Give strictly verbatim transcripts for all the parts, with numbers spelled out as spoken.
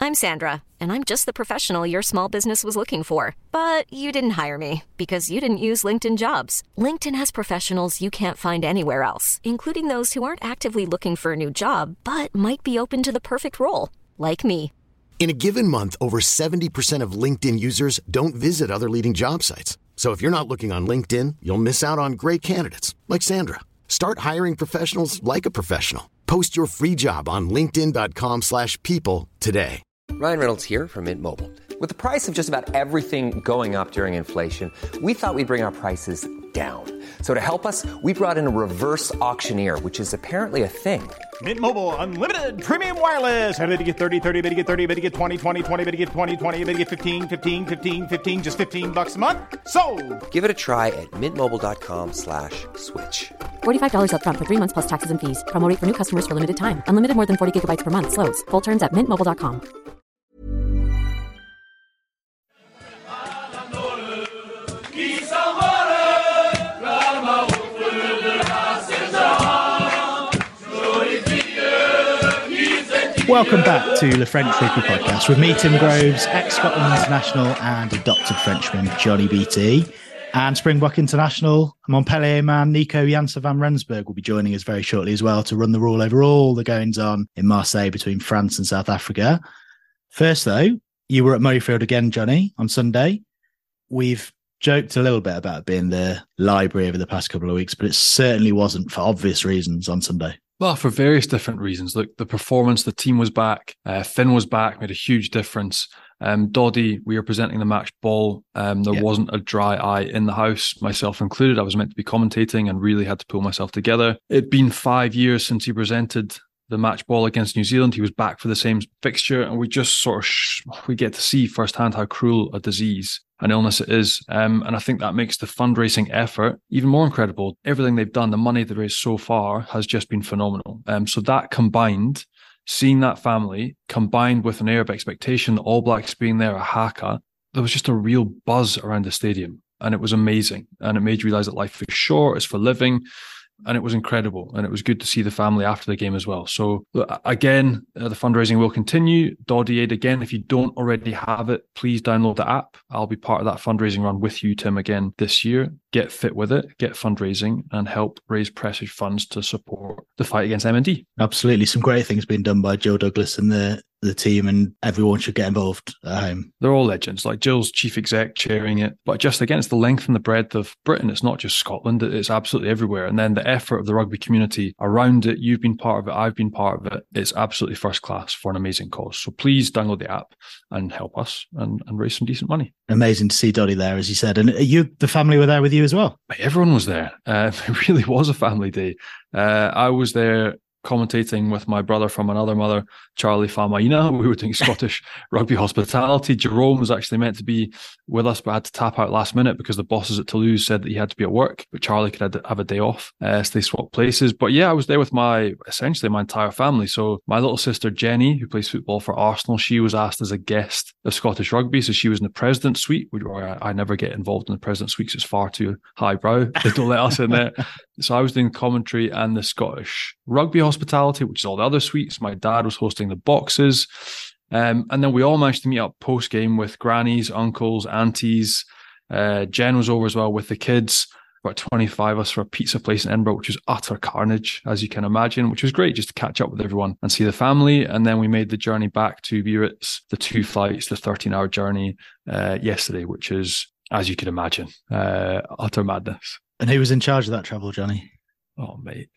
I'm Sandra, and I'm just the professional your small business was looking for. But you didn't hire me because you didn't use LinkedIn Jobs. LinkedIn has professionals you can't find anywhere else, including those who aren't actively looking for a new job, but might be open to the perfect role, like me. In a given month, over seventy percent of LinkedIn users don't visit other leading job sites. So if you're not looking on LinkedIn, you'll miss out on great candidates like Sandra. Start hiring professionals like a professional. Post your free job on linkedin dot com slash people today. Ryan Reynolds here from Mint Mobile. With the price of just about everything going up during inflation, we thought we'd bring our prices down. So to help us, we brought in a reverse auctioneer, which is apparently a thing. Mint Mobile Unlimited Premium Wireless. How to get thirty, thirty, how to get thirty, how to get twenty, twenty, twenty, how to get twenty, twenty, how to get fifteen, fifteen, fifteen, fifteen, just fifteen bucks a month? Sold! Give it a try at mintmobile.com slash switch. forty-five dollars up front for three months plus taxes and fees. Promo rate for new customers for limited time. Unlimited more than forty gigabytes per month. Slows full terms at mint mobile dot com. Welcome back to the French Rugby Podcast with me, Tim Groves, ex-Scotland international and adopted Frenchman Johnny B T, and Springbok international Montpellier man Nico Janssen van Rensburg will be joining us very shortly as well to run the rule over all the goings-on in Marseille between France and South Africa. First, though, you were at Murrayfield again, Johnny, on Sunday. We've joked a little bit about being the library over the past couple of weeks, but it certainly wasn't for obvious reasons on Sunday. Well, for various different reasons. Look, the performance, the team was back. Uh, Finn was back, made a huge difference. Um, Doddy, we were presenting the match ball. Um, there yeah. wasn't a dry eye in the house, myself included. I was meant to be commentating and really had to pull myself together. It'd been five years since he presented the match ball against New Zealand. He was back for the same fixture, and we just sort of sh- we get to see firsthand how cruel a disease and illness it is. Um, and I think that makes the fundraising effort even more incredible. Everything they've done, the money they've raised so far has just been phenomenal. Um, so that combined, seeing that family combined with an air of expectation, the All Blacks being there, a haka, there was just a real buzz around the stadium, and it was amazing. And it made you realize that life is short, it's for living. And it was incredible. And it was good to see the family after the game as well. So again, uh, the fundraising will continue. Doddy Aid, again, if you don't already have it, please download the app. I'll be part of that fundraising run with you, Tim, again this year. Get fit with it, get fundraising, and help raise precious funds to support the fight against M N D. Absolutely. Some great things being done by Joe Douglas and the the team, and everyone should get involved at home. They're all legends. Like Jill's chief exec chairing it. But just again, it's the length and the breadth of Britain. It's not just Scotland. It's absolutely everywhere. And then the effort of the rugby community around it. You've been part of it. I've been part of it. It's absolutely first class for an amazing cause. So please download the app and help us and, and raise some decent money. Amazing to see Doddy there, as you said. And you, the family were there with you as well? Everyone was there. Uh, it really was a family day. Uh, I was there commentating with my brother from another mother, Charlie Famaina. We were doing Scottish rugby hospitality. Jerome was actually meant to be with us, but had to tap out last minute because the bosses at Toulouse said that he had to be at work, but Charlie could have a day off, uh, so they swapped places. But yeah, I was there with my, essentially my entire family. So my little sister, Jenny, who plays football for Arsenal, she was asked as a guest of Scottish rugby. So she was in the President's Suite, where I, I never get involved in the President's Suite. It's far too highbrow. They don't let us in there. So I was doing commentary and the Scottish rugby hospitality, which is all the other suites. My dad was hosting the boxes. Um, and then we all managed to meet up post-game with grannies, uncles, aunties. Uh, Jen was over as well with the kids. About twenty-five of us for a pizza place in Edinburgh, which was utter carnage, as you can imagine, which was great just to catch up with everyone and see the family. And then we made the journey back to Biarritz, the two flights, the thirteen-hour journey uh, yesterday, which is, as you can imagine, uh, utter madness. And who was in charge of that travel, Johnny? Oh, mate.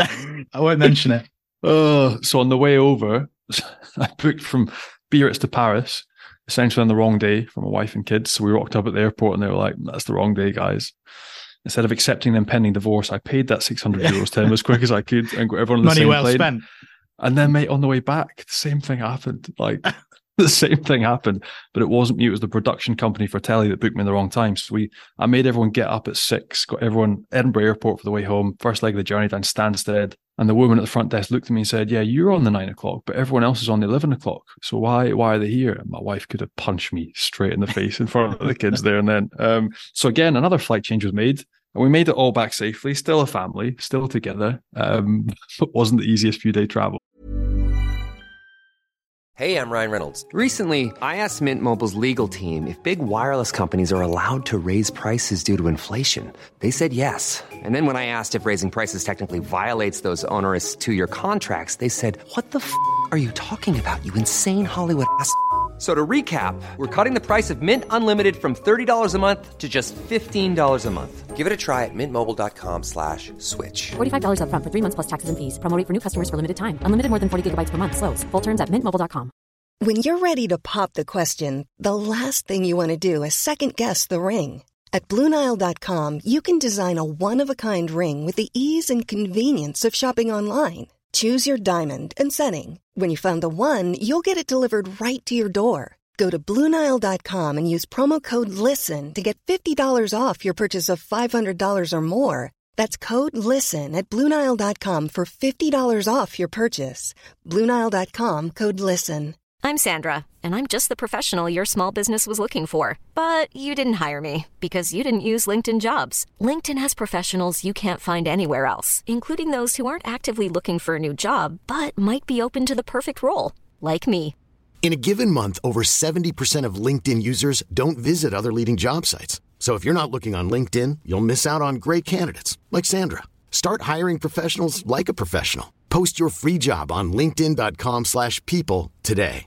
I won't mention it. Oh, so on the way over, I booked from Biarritz to Paris, essentially on the wrong day for my wife and kids. So we walked up at the airport and they were like, that's the wrong day, guys. Instead of accepting them pending divorce, I paid that six hundred euros to him as quick as I could and got everyone on the Money same well plane. spent. And then, mate, on the way back, the same thing happened. Like, the same thing happened, but it wasn't me. It was the production company for telly that booked me in the wrong time. So we, I made everyone get up at six, got everyone Edinburgh Airport for the way home, first leg of the journey down Stansted. And the woman at the front desk looked at me and said, yeah, you're on the nine o'clock, but everyone else is on the eleven o'clock. So why, why are they here? And my wife could have punched me straight in the face in front of the kids there and then. Um, so again, another flight change was made. And we made it all back safely, still a family, still together. Um, but wasn't the easiest few day travel. Hey, I'm Ryan Reynolds. Recently, I asked Mint Mobile's legal team if big wireless companies are allowed to raise prices due to inflation. They said yes. And then when I asked if raising prices technically violates those onerous two-year contracts, they said, what the f*** are you talking about, you insane Hollywood ass f- So to recap, we're cutting the price of Mint Unlimited from thirty dollars a month to just fifteen dollars a month. Give it a try at mintmobile.com slash switch. forty-five dollars up front for three months plus taxes and fees. Promo rate for new customers for limited time. Unlimited more than forty gigabytes per month. Slows full terms at mint mobile dot com. When you're ready to pop the question, the last thing you want to do is second-guess the ring. At Blue Nile dot com, you can design a one-of-a-kind ring with the ease and convenience of shopping online. Choose your diamond and setting. When you find the one, you'll get it delivered right to your door. Go to Blue Nile dot com and use promo code LISTEN to get fifty dollars off your purchase of five hundred dollars or more. That's code LISTEN at Blue Nile dot com for fifty dollars off your purchase. Blue Nile dot com, code LISTEN. I'm Sandra, and I'm just the professional your small business was looking for. But you didn't hire me because you didn't use LinkedIn Jobs. LinkedIn has professionals you can't find anywhere else, including those who aren't actively looking for a new job, but might be open to the perfect role, like me. In a given month, over seventy percent of LinkedIn users don't visit other leading job sites. So if you're not looking on LinkedIn, you'll miss out on great candidates like Sandra. Start hiring professionals like a professional. Post your free job on linkedin.com slash people today.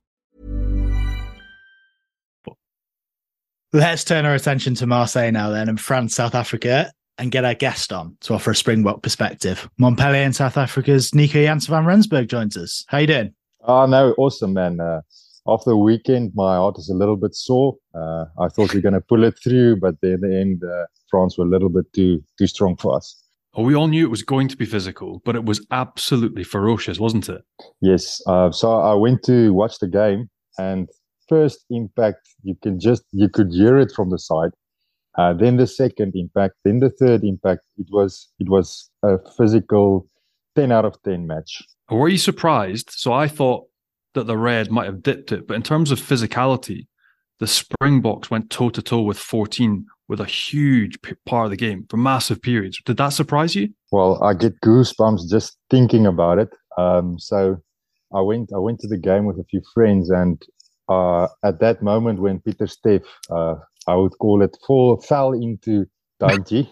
Let's turn our attention to Marseille now then, and France, South Africa, and get our guest on to offer a Springbok perspective. Montpellier in South Africa's Nico Jansen van Rensburg joins us. How you doing? Oh, no, awesome, man. Uh, after the weekend, my heart is a little bit sore. Uh, I thought we were going to pull it through, but in the end, uh, France were a little bit too too strong for us. Oh, we all knew it was going to be physical, but it was absolutely ferocious, wasn't it? Yes. Uh, so I went to watch the game, and first impact, you can just you could hear it from the side. Uh, then the second impact, then the third impact. It was it was a physical ten out of ten match. Were you surprised? So I thought that the Red might have dipped it, but in terms of physicality, the Springboks went toe-to-toe with fourteen with a huge part of the game for massive periods. Did that surprise you? Well, I get goosebumps just thinking about it. Um, so I went I went to the game with a few friends, and uh, at that moment when Pieter-Steph, uh, I would call it, fall, fell into Dantjie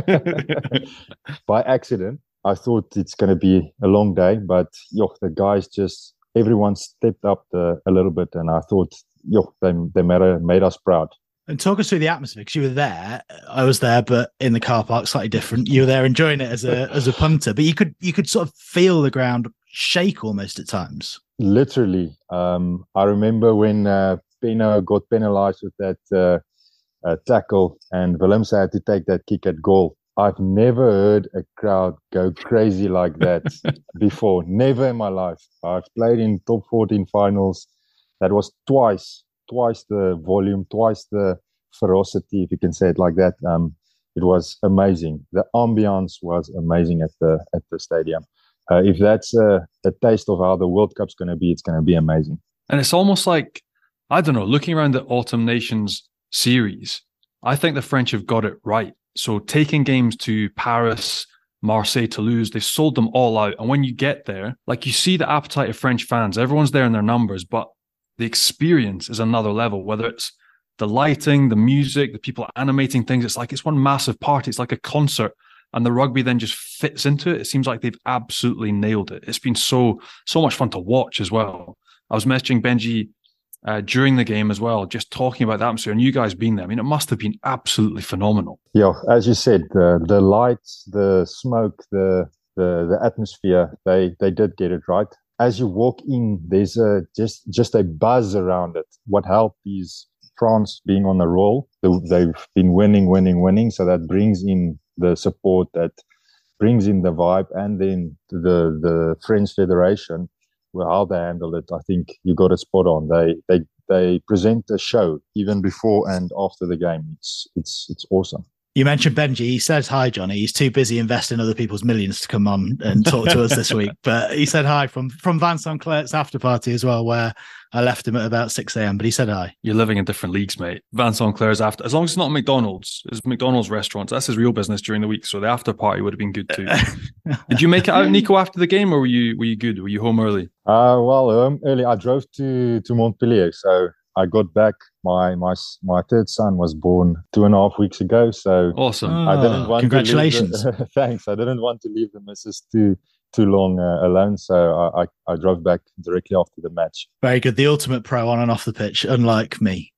by accident, I thought it's going to be a long day, but yo, the guys just, everyone stepped up the, a little bit, and I thought, yo, they, they made, made us proud. And talk us through the atmosphere, because you were there. I was there, but in the car park, slightly different. You were there enjoying it as a as a punter, but you could you could sort of feel the ground shake almost at times. Literally, um, I remember when uh, Peno got penalised with that uh, uh, tackle, and Willemse had to take that kick at goal. I've never heard a crowd go crazy like that before. Never in my life. I've played in top fourteen finals. That was twice. Twice the volume, twice the ferocity, if you can say it like that. Um, it was amazing. The ambiance was amazing at the at the stadium. Uh, if that's a, a taste of how the World Cup's going to be, it's going to be amazing. And it's almost like, I don't know, looking around the Autumn Nations series, I think the French have got it right. So taking games to Paris, Marseille, Toulouse, they've sold them all out. And when you get there, like you see the appetite of French fans, everyone's there in their numbers, but the experience is another level, whether it's the lighting, the music, the people animating things. It's like it's one massive party. It's like a concert, and the rugby then just fits into it. It seems like they've absolutely nailed it. It's been so, so much fun to watch as well. I was messaging Benji uh, during the game as well, just talking about the atmosphere, and you guys being there. I mean, it must have been absolutely phenomenal. Yeah, as you said, the the lights, the smoke, the the, the atmosphere, they, they did get it right. As you walk in, there's a just just a buzz around it. What helped is France being on the roll. They've been winning, winning, winning. So that brings in the support, that brings in the vibe, and then the the French Federation, well, how they handled it. I think you got it spot on. They they they present a show even before and after the game. It's it's it's awesome. You mentioned Benji. He says hi, Johnny. He's too busy investing other people's millions to come on and talk to us this week. But he said hi from from Vincent Clerc's after party as well, where I left him at about six a.m. But he said hi. You're living in different leagues, mate. Vincent Clerc's after, as long as it's not McDonald's, it's McDonald's restaurants. That's his real business during the week. So the after party would have been good too. Did you make it out, Nico, after the game, or were you were you good? Were you home early? Uh, well, home early. I drove to to Montpellier, so I got back. My my my third son was born two and a half weeks ago, so awesome. I didn't want congratulations. To leave the, thanks. I didn't want to leave the missus too too long uh, alone, so I, I I drove back directly after the match. Very good. The ultimate pro on and off the pitch, unlike me.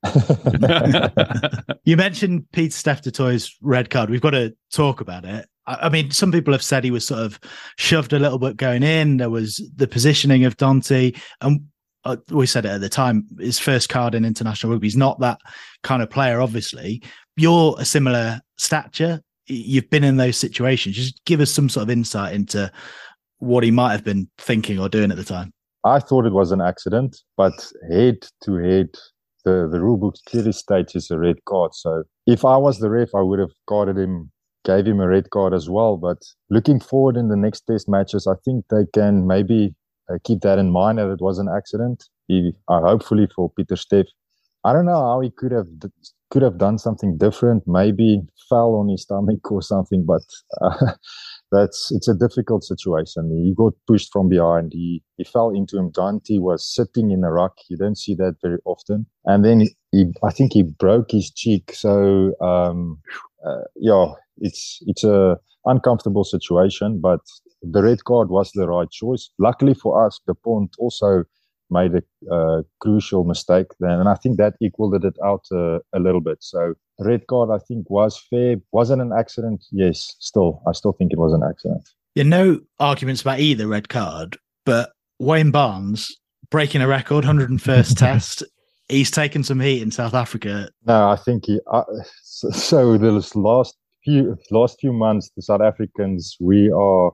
You mentioned Pieter-Steph du Toit's red card. We've got to talk about it. I mean, some people have said he was sort of shoved a little bit going in. There was the positioning of Dante, and Uh, we said it at the time, his first card in international rugby. He's not that kind of player, obviously. You're a similar stature. You've been in those situations. Just give us some sort of insight into what he might have been thinking or doing at the time. I thought it was an accident, but head to head, the, the rule book clearly states it's a red card. So if I was the ref, I would have carded him, gave him a red card as well. But looking forward in the next test matches, I think they can maybe Uh, keep that in mind that it was an accident. He, uh, hopefully for Pieter-Steph, I don't know how he could have could have done something different. Maybe fell on his stomach or something. But uh, that's it's a difficult situation. He got pushed from behind. He he fell into him. Dante was sitting in a ruck. You don't see that very often. And then he, he I think he broke his cheek. So um, uh, yeah, it's it's a uncomfortable situation, but the red card was the right choice. Luckily for us, the Pont also made a uh, crucial mistake then, and I think that equaled it out uh, a little bit. So red card, I think, was fair. Was it an accident? Yes, still. I still think it was an accident. Yeah, no arguments about either red card, but Wayne Barnes breaking a record, one hundred first test. He's taken some heat in South Africa. No, I think he... Uh, so, so the last few, last few months, the South Africans, we are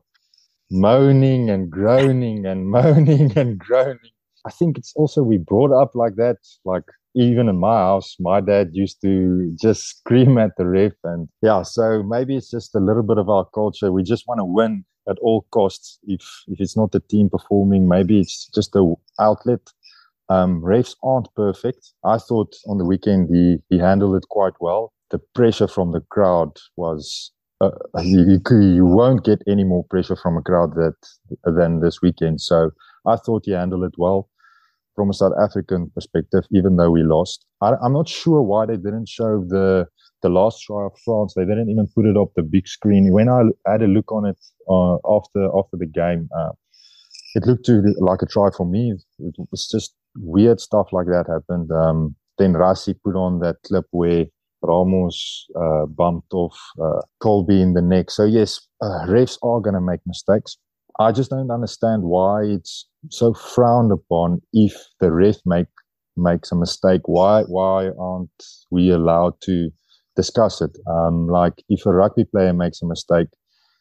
moaning and groaning and moaning and groaning. I think it's also we brought up like that. Like even in my house, my dad used to just scream at the ref, and yeah. So maybe it's just a little bit of our culture. We just want to win at all costs. If if it's not the team performing, maybe it's just a outlet. Um, refs aren't perfect. I thought on the weekend he he handled it quite well. The pressure from the crowd was. Uh, you, you won't get any more pressure from a crowd that than this weekend. So I thought he handled it well from a South African perspective, even though we lost. I, I'm not sure why they didn't show the the last try of France. They didn't even put it up the big screen. When I had a look on it uh, after after the game, uh, it looked to like a try for me. It was just weird stuff like that happened. Um, then Rassie put on that clip where Ramos uh, bumped off uh, Colby in the neck. So yes, uh, refs are going to make mistakes. I just don't understand why it's so frowned upon if the ref make makes a mistake. Why why aren't we allowed to discuss it? Um, like if a rugby player makes a mistake,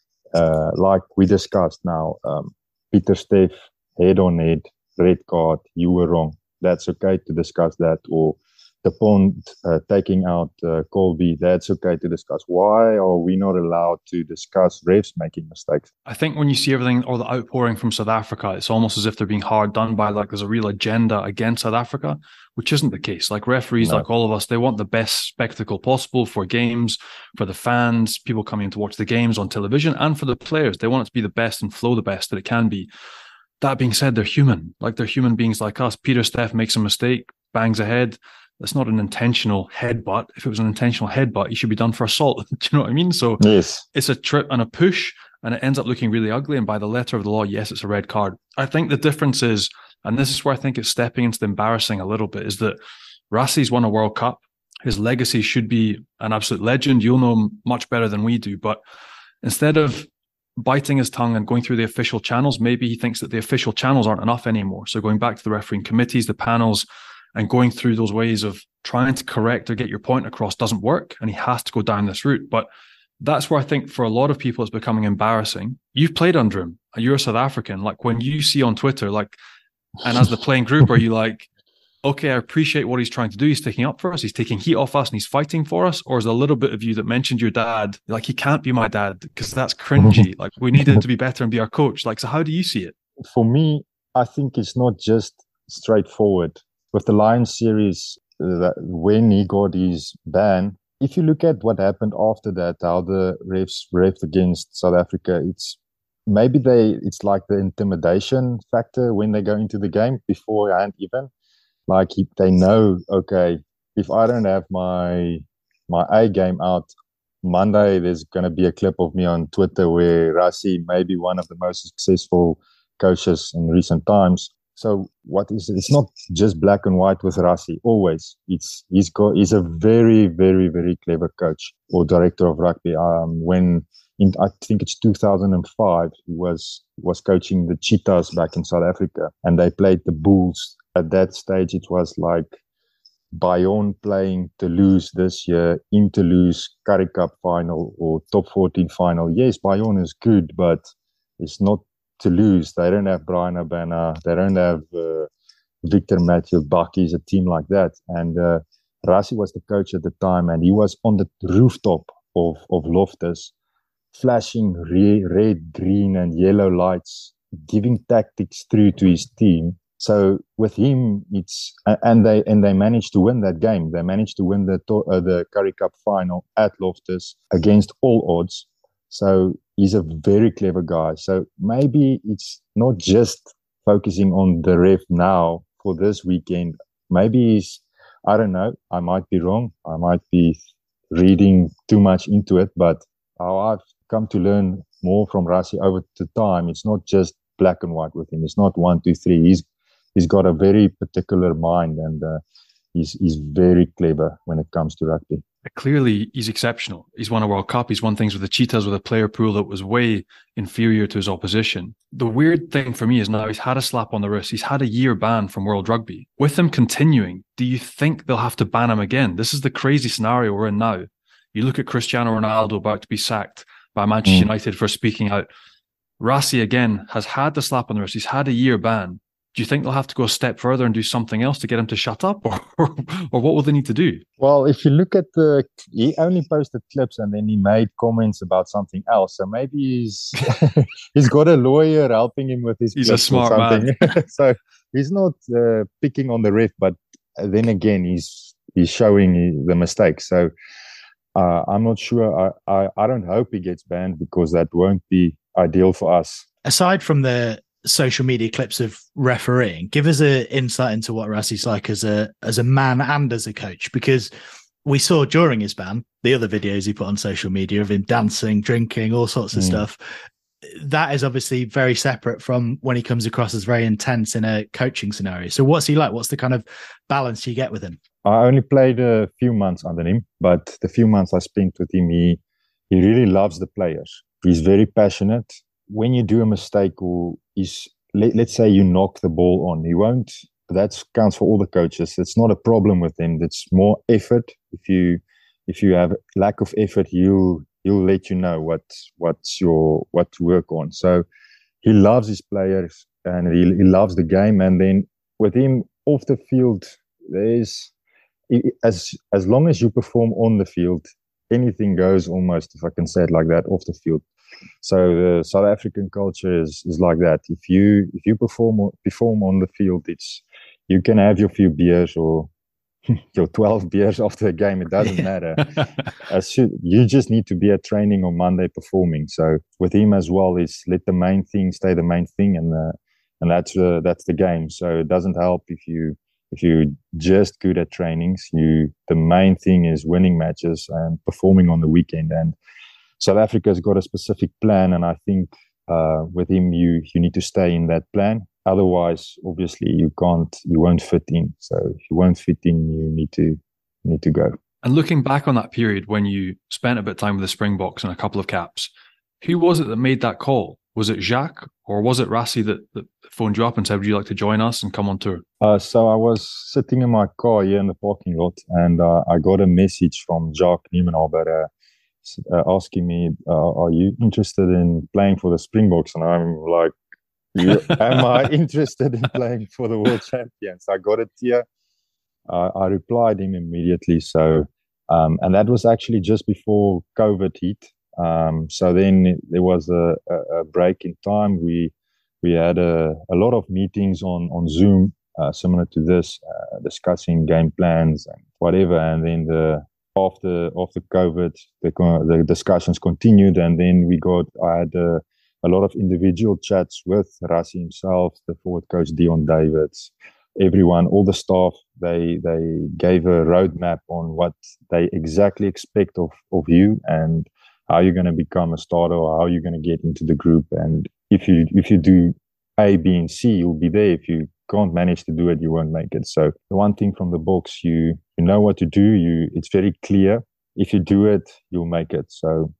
uh, like we discussed now, um, Pieter-Steph head on head, red card, you were wrong. That's okay to discuss that. Or the Pont uh, taking out uh, Colby, that's okay to discuss. Why are we not allowed to discuss refs making mistakes? I think when you see everything or the outpouring from South Africa, it's almost as if they're being hard done by, like there's a real agenda against South Africa, which isn't the case. Like referees, no. like all of us, they want the best spectacle possible for games, for the fans, people coming to watch the games on television, and for the players. They want it to be the best and flow the best that it can be. That being said, they're human. Like they're human beings like us. Pieter-Steph makes a mistake, bangs ahead. That's not an intentional headbutt. If it was an intentional headbutt, he should be done for assault. Do you know what I mean? So yes. It's a trip and a push, and it ends up looking really ugly. And by the letter of the law, yes, it's a red card. I think the difference is, and this is where I think it's stepping into the embarrassing a little bit, is that Rassie's won a World Cup. His legacy should be an absolute legend. You'll know him much better than we do. But instead of biting his tongue and going through the official channels, maybe he thinks that the official channels aren't enough anymore. So going back to the refereeing committees, the panels, and going through those ways of trying to correct or get your point across doesn't work, and he has to go down this route. But that's where I think for a lot of people it's becoming embarrassing. You've played under him, and you're a South African. Like when you see on Twitter, like, and as the playing group, are you like, okay, I appreciate what he's trying to do. He's taking up for us. He's taking heat off us and he's fighting for us. Or is there a little bit of you that mentioned your dad? Like, he can't be my dad because that's cringy. Like, we need him to be better and be our coach. Like, so how do you see it? For me, I think it's not just straightforward. With the Lions series, uh, when he got his ban, if you look at what happened after that, how the refs refed against South Africa, it's maybe they it's like the intimidation factor when they go into the game beforehand even. Like he, they know, okay, if I don't have my my A game out, Monday there's going to be a clip of me on Twitter where Rassie may be one of the most successful coaches in recent times. So what is it? It's not just black and white with Rassie. Always, it's he's got he's a very very very clever coach or director of rugby. Um, when in I think it's two thousand five, he was was coaching the Cheetahs back in South Africa, and they played the Bulls. At that stage, it was like Bayonne playing Toulouse this year in Toulouse Currie Cup final or top fourteen final. Yes, Bayonne is good, but it's not Toulouse. They don't have Brian Abana. They don't have uh, Victor Mathieu Bakkies, a team like that. And uh, Rassie was the coach at the time, and he was on the rooftop of, of Loftus, flashing re- red, green, and yellow lights, giving tactics through to his team. So with him, it's and they and they managed to win that game. They managed to win the uh, the Currie Cup final at Loftus against all odds. So he's a very clever guy. So maybe it's not just focusing on the ref now for this weekend. Maybe he's, I don't know, I might be wrong. I might be reading too much into it. But how I've come to learn more from Rassie over the time, it's not just black and white with him. It's not one, two, three. He's he's got a very particular mind, and uh, he's he's very clever when it comes to rugby. Clearly, he's exceptional. He's won a World Cup. He's won things with the Cheetahs with a player pool that was way inferior to his opposition. The weird thing for me is now he's had a slap on the wrist. He's had a year ban from World Rugby. With him continuing, do you think they'll have to ban him again? This is the crazy scenario we're in now. You look at Cristiano Ronaldo about to be sacked by Manchester mm. United for speaking out. Rassie, again, has had the slap on the wrist. He's had a year ban. Do you think they'll have to go a step further and do something else to get him to shut up? Or, or, or what will they need to do? Well, if you look at the... He only posted clips and then he made comments about something else. So maybe he's he's got a lawyer helping him with his He's clips a smart or something. man. So he's not uh, picking on the ref, but then again, he's he's showing the mistakes. So uh, I'm not sure. I, I, I don't hope he gets banned because that won't be ideal for us. Aside from the social media clips of refereeing, give us an insight into what Rassie's like as a as a man and as a coach, because we saw during his ban the other videos he put on social media of him dancing, drinking, all sorts of mm. stuff. That is obviously very separate from when he comes across as very intense in a coaching scenario. So what's he like? What's the kind of balance you get with him? I only played a few months under him, but the few months I spent with him, he he really loves the players. He's very passionate. When you do a mistake or is let, let's say you knock the ball on, he won't. That counts for all the coaches. It's not a problem with him. It's more effort. If you if you have lack of effort, he'll he'll let you know what what's your what to work on. So he loves his players and he, he loves the game. And then with him off the field, there's as as long as you perform on the field, anything goes almost, if I can say it like that, off the field. So the South African culture is, is like that. If you if you perform perform on the field, it's you can have your few beers or your twelve beers after the game. It doesn't matter. As you, you just need to be at training on Monday performing. So with him as well, is let the main thing stay the main thing, and uh, and that's uh, that's the game. So it doesn't help if you if you're just good at trainings. You the main thing is winning matches and performing on the weekend. And South Africa's got a specific plan, and I think uh, with him, you you need to stay in that plan. Otherwise, obviously, you can't, you won't fit in. So if you won't fit in, you need to need to go. And looking back on that period when you spent a bit of time with the Springboks and a couple of caps, who was it that made that call? Was it Jacques or was it Rassie that, that phoned you up and said, would you like to join us and come on tour? Uh, so I was sitting in my car here in the parking lot, and uh, I got a message from Jacques Niemenhalber, uh, Uh, asking me, uh, are you interested in playing for the Springboks? And I'm like, am I interested in playing for the world champions? I got it here. I, I replied him immediately. So, um, and that was actually just before COVID hit. Um, so then there was a, a, a break in time. We we had a, a lot of meetings on on Zoom, uh, similar to this, uh, discussing game plans and whatever. And then the after after COVID, the the discussions continued, and then we got I had a, a lot of individual chats with Rassie himself, the forward coach Dion Davids, everyone, all the staff. They they gave a roadmap on what they exactly expect of, of you and how you're going to become a starter or how you're going to get into the group. And if you if you do A, B, and C, you'll be there. If you can't manage to do it, you won't make it. So the one thing from the box, you you know what to do. You it's very clear. If you do it, you'll make it. So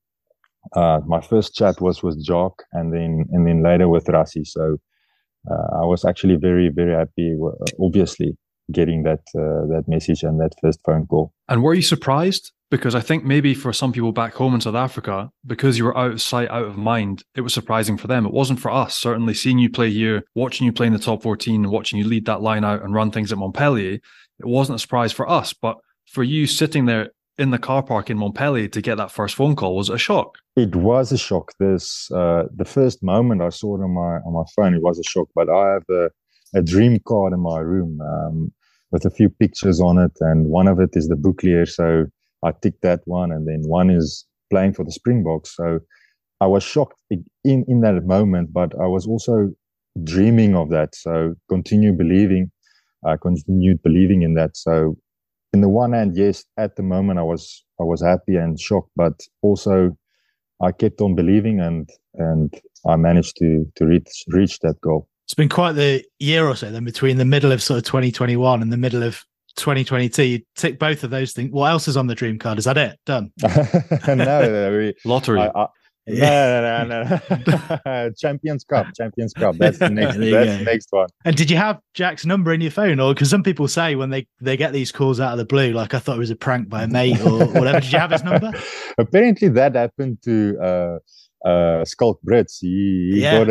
uh, my first chat was with Jock, and then and then later with Rassie. So uh, I was actually very very happy. Obviously, getting that uh, that message and that first phone call. And were you surprised? Because I think maybe for some people back home in South Africa, because you were out of sight, out of mind, it was surprising for them. It wasn't for us. Certainly seeing you play here, watching you play in the top fourteen, watching you lead that line out and run things at Montpellier, it wasn't a surprise for us. But for you sitting there in the car park in Montpellier to get that first phone call, was it a shock? It was a shock. This uh, the first moment I saw it on my on my phone, it was a shock. But I have a, a dream card in my room um, with a few pictures on it, and one of it is the Bouclier. So I ticked that one, and then one is playing for the Springboks. So I was shocked in, in that moment, but I was also dreaming of that. So continue believing, I uh, continued believing in that. So in the one hand, yes, at the moment I was I was happy and shocked, but also I kept on believing, and and I managed to to reach reach that goal. It's been quite the year or so then between the middle of sort of twenty twenty-one and the middle of twenty twenty-two. You tick both of those things. What else is on the dream card? Is that it? Done? no, no, we, lottery. I, I, no, no, no, no. no. Champions Cup, Champions Cup. That's the next. That's the next one. And did you have Jack's number in your phone, or because some people say when they they get these calls out of the blue, like I thought it was a prank by a mate or whatever. Did you have his number? Apparently, that happened to uh, uh, Skulk Brits. He, he yeah. got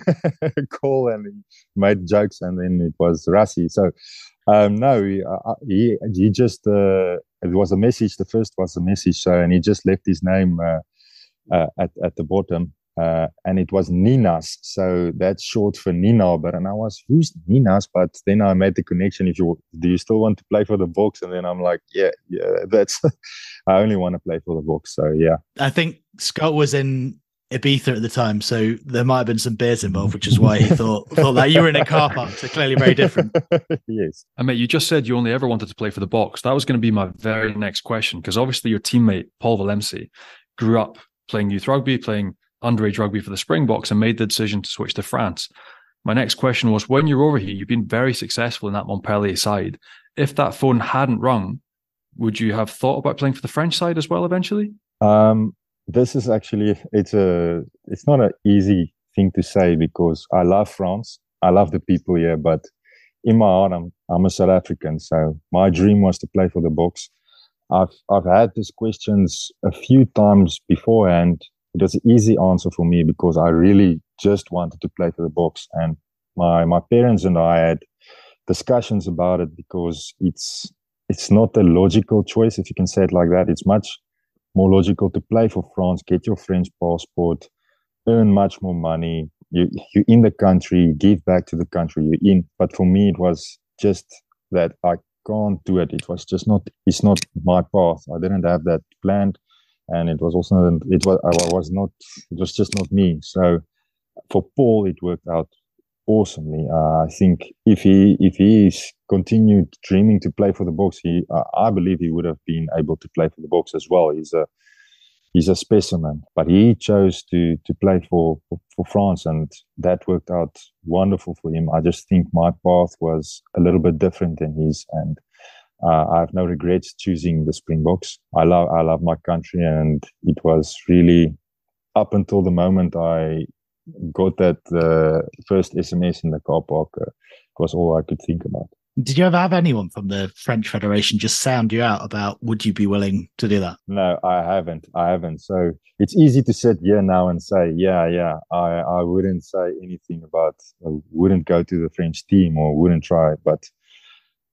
a call and he made jokes, and then it was Rassie. So. Um, no, he, uh, he he just uh, it was a message. The first was a message, so and he just left his name uh, uh, at at the bottom, uh, and it was Ninas. So that's short for Nina. But and I was, who's Ninas? But then I made the connection. If you do, you still want to play for the Boks? And then I'm like, yeah, yeah, that's. I only want to play for the Boks. So yeah, I think Scott was in Ibiza at the time, so there might have been some beers involved, which is why he thought thought that you were in a car park, so clearly very different. Yes. And mate, you just said you only ever wanted to play for the Boks. That was going to be my very next question, because obviously your teammate Paul Willemse grew up playing youth rugby, playing underage rugby for the Springboks, and made the decision to switch to France. My next question was, when you're over here, you've been very successful in that Montpellier side. If that phone hadn't rung, would you have thought about playing for the French side as well eventually? Um. This is actually, it's a, it's not an easy thing to say, because I love France. I love the people here, but in my heart, I'm, I'm a South African. So my dream was to play for the Boks. I've, I've had these questions a few times beforehand. It was an easy answer for me because I really just wanted to play for the Boks. And my, my parents and I had discussions about it, because it's, it's not a logical choice, if you can say it like that. It's much more logical to play for France, get your French passport, earn much more money. You, you're in the country, give back to the country you're in. But for me, it was just that I can't do it. It was just not, it's not my path. I didn't have that planned. And it was also, it was, I was not, it was just not me. So for Paul, it worked out awesomely. Uh, I think if he, if he's continued dreaming to play for the Boks, he, uh, I believe he would have been able to play for the Boks as well. He's a, he's a specimen, but he chose to, to play for, for, for France, and that worked out wonderful for him. I just think my path was a little bit different than his, and uh, I have no regrets choosing the Springboks. I love, I love my country, and it was really up until the moment I got that uh, first S M S in the car park. Uh, it was all I could think about. Did you ever have anyone from the French Federation just sound you out about, would you be willing to do that? No, I haven't. I haven't. So it's easy to sit here now and say, yeah, yeah, I, I wouldn't say anything about, I wouldn't go to the French team or wouldn't try it. But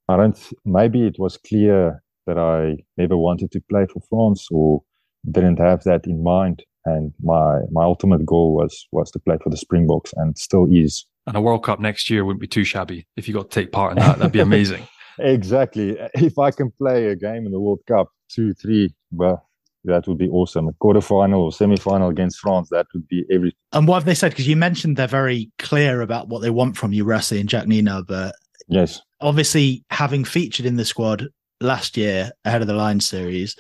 I don't, maybe it was clear that I never wanted to play for France or didn't have that in mind. And my, my ultimate goal was, was to play for the Springboks, and still is. And a World Cup next year wouldn't be too shabby if you got to take part in that. That'd be amazing. Exactly. If I can play a game in the World Cup, two, three, well, that would be awesome. A quarterfinal or semi-final against France, that would be everything. And what have they said? Because you mentioned they're very clear about what they want from you, Rassie and Jack Nina, but yes, obviously having featured in the squad last year ahead of the Lions series,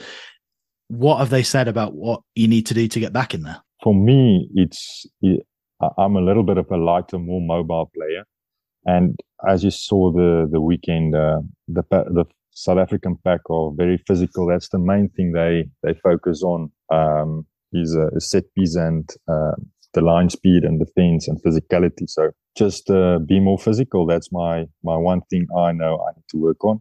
what have they said about what you need to do to get back in there? For me, it's I'm a little bit of a lighter, more mobile player. And as you saw the the weekend, uh, the the South African pack are very physical. That's the main thing they they focus on. Um, is a, a set piece and uh, the line speed and defense and physicality. So just uh, be more physical. That's my my one thing I know I need to work on.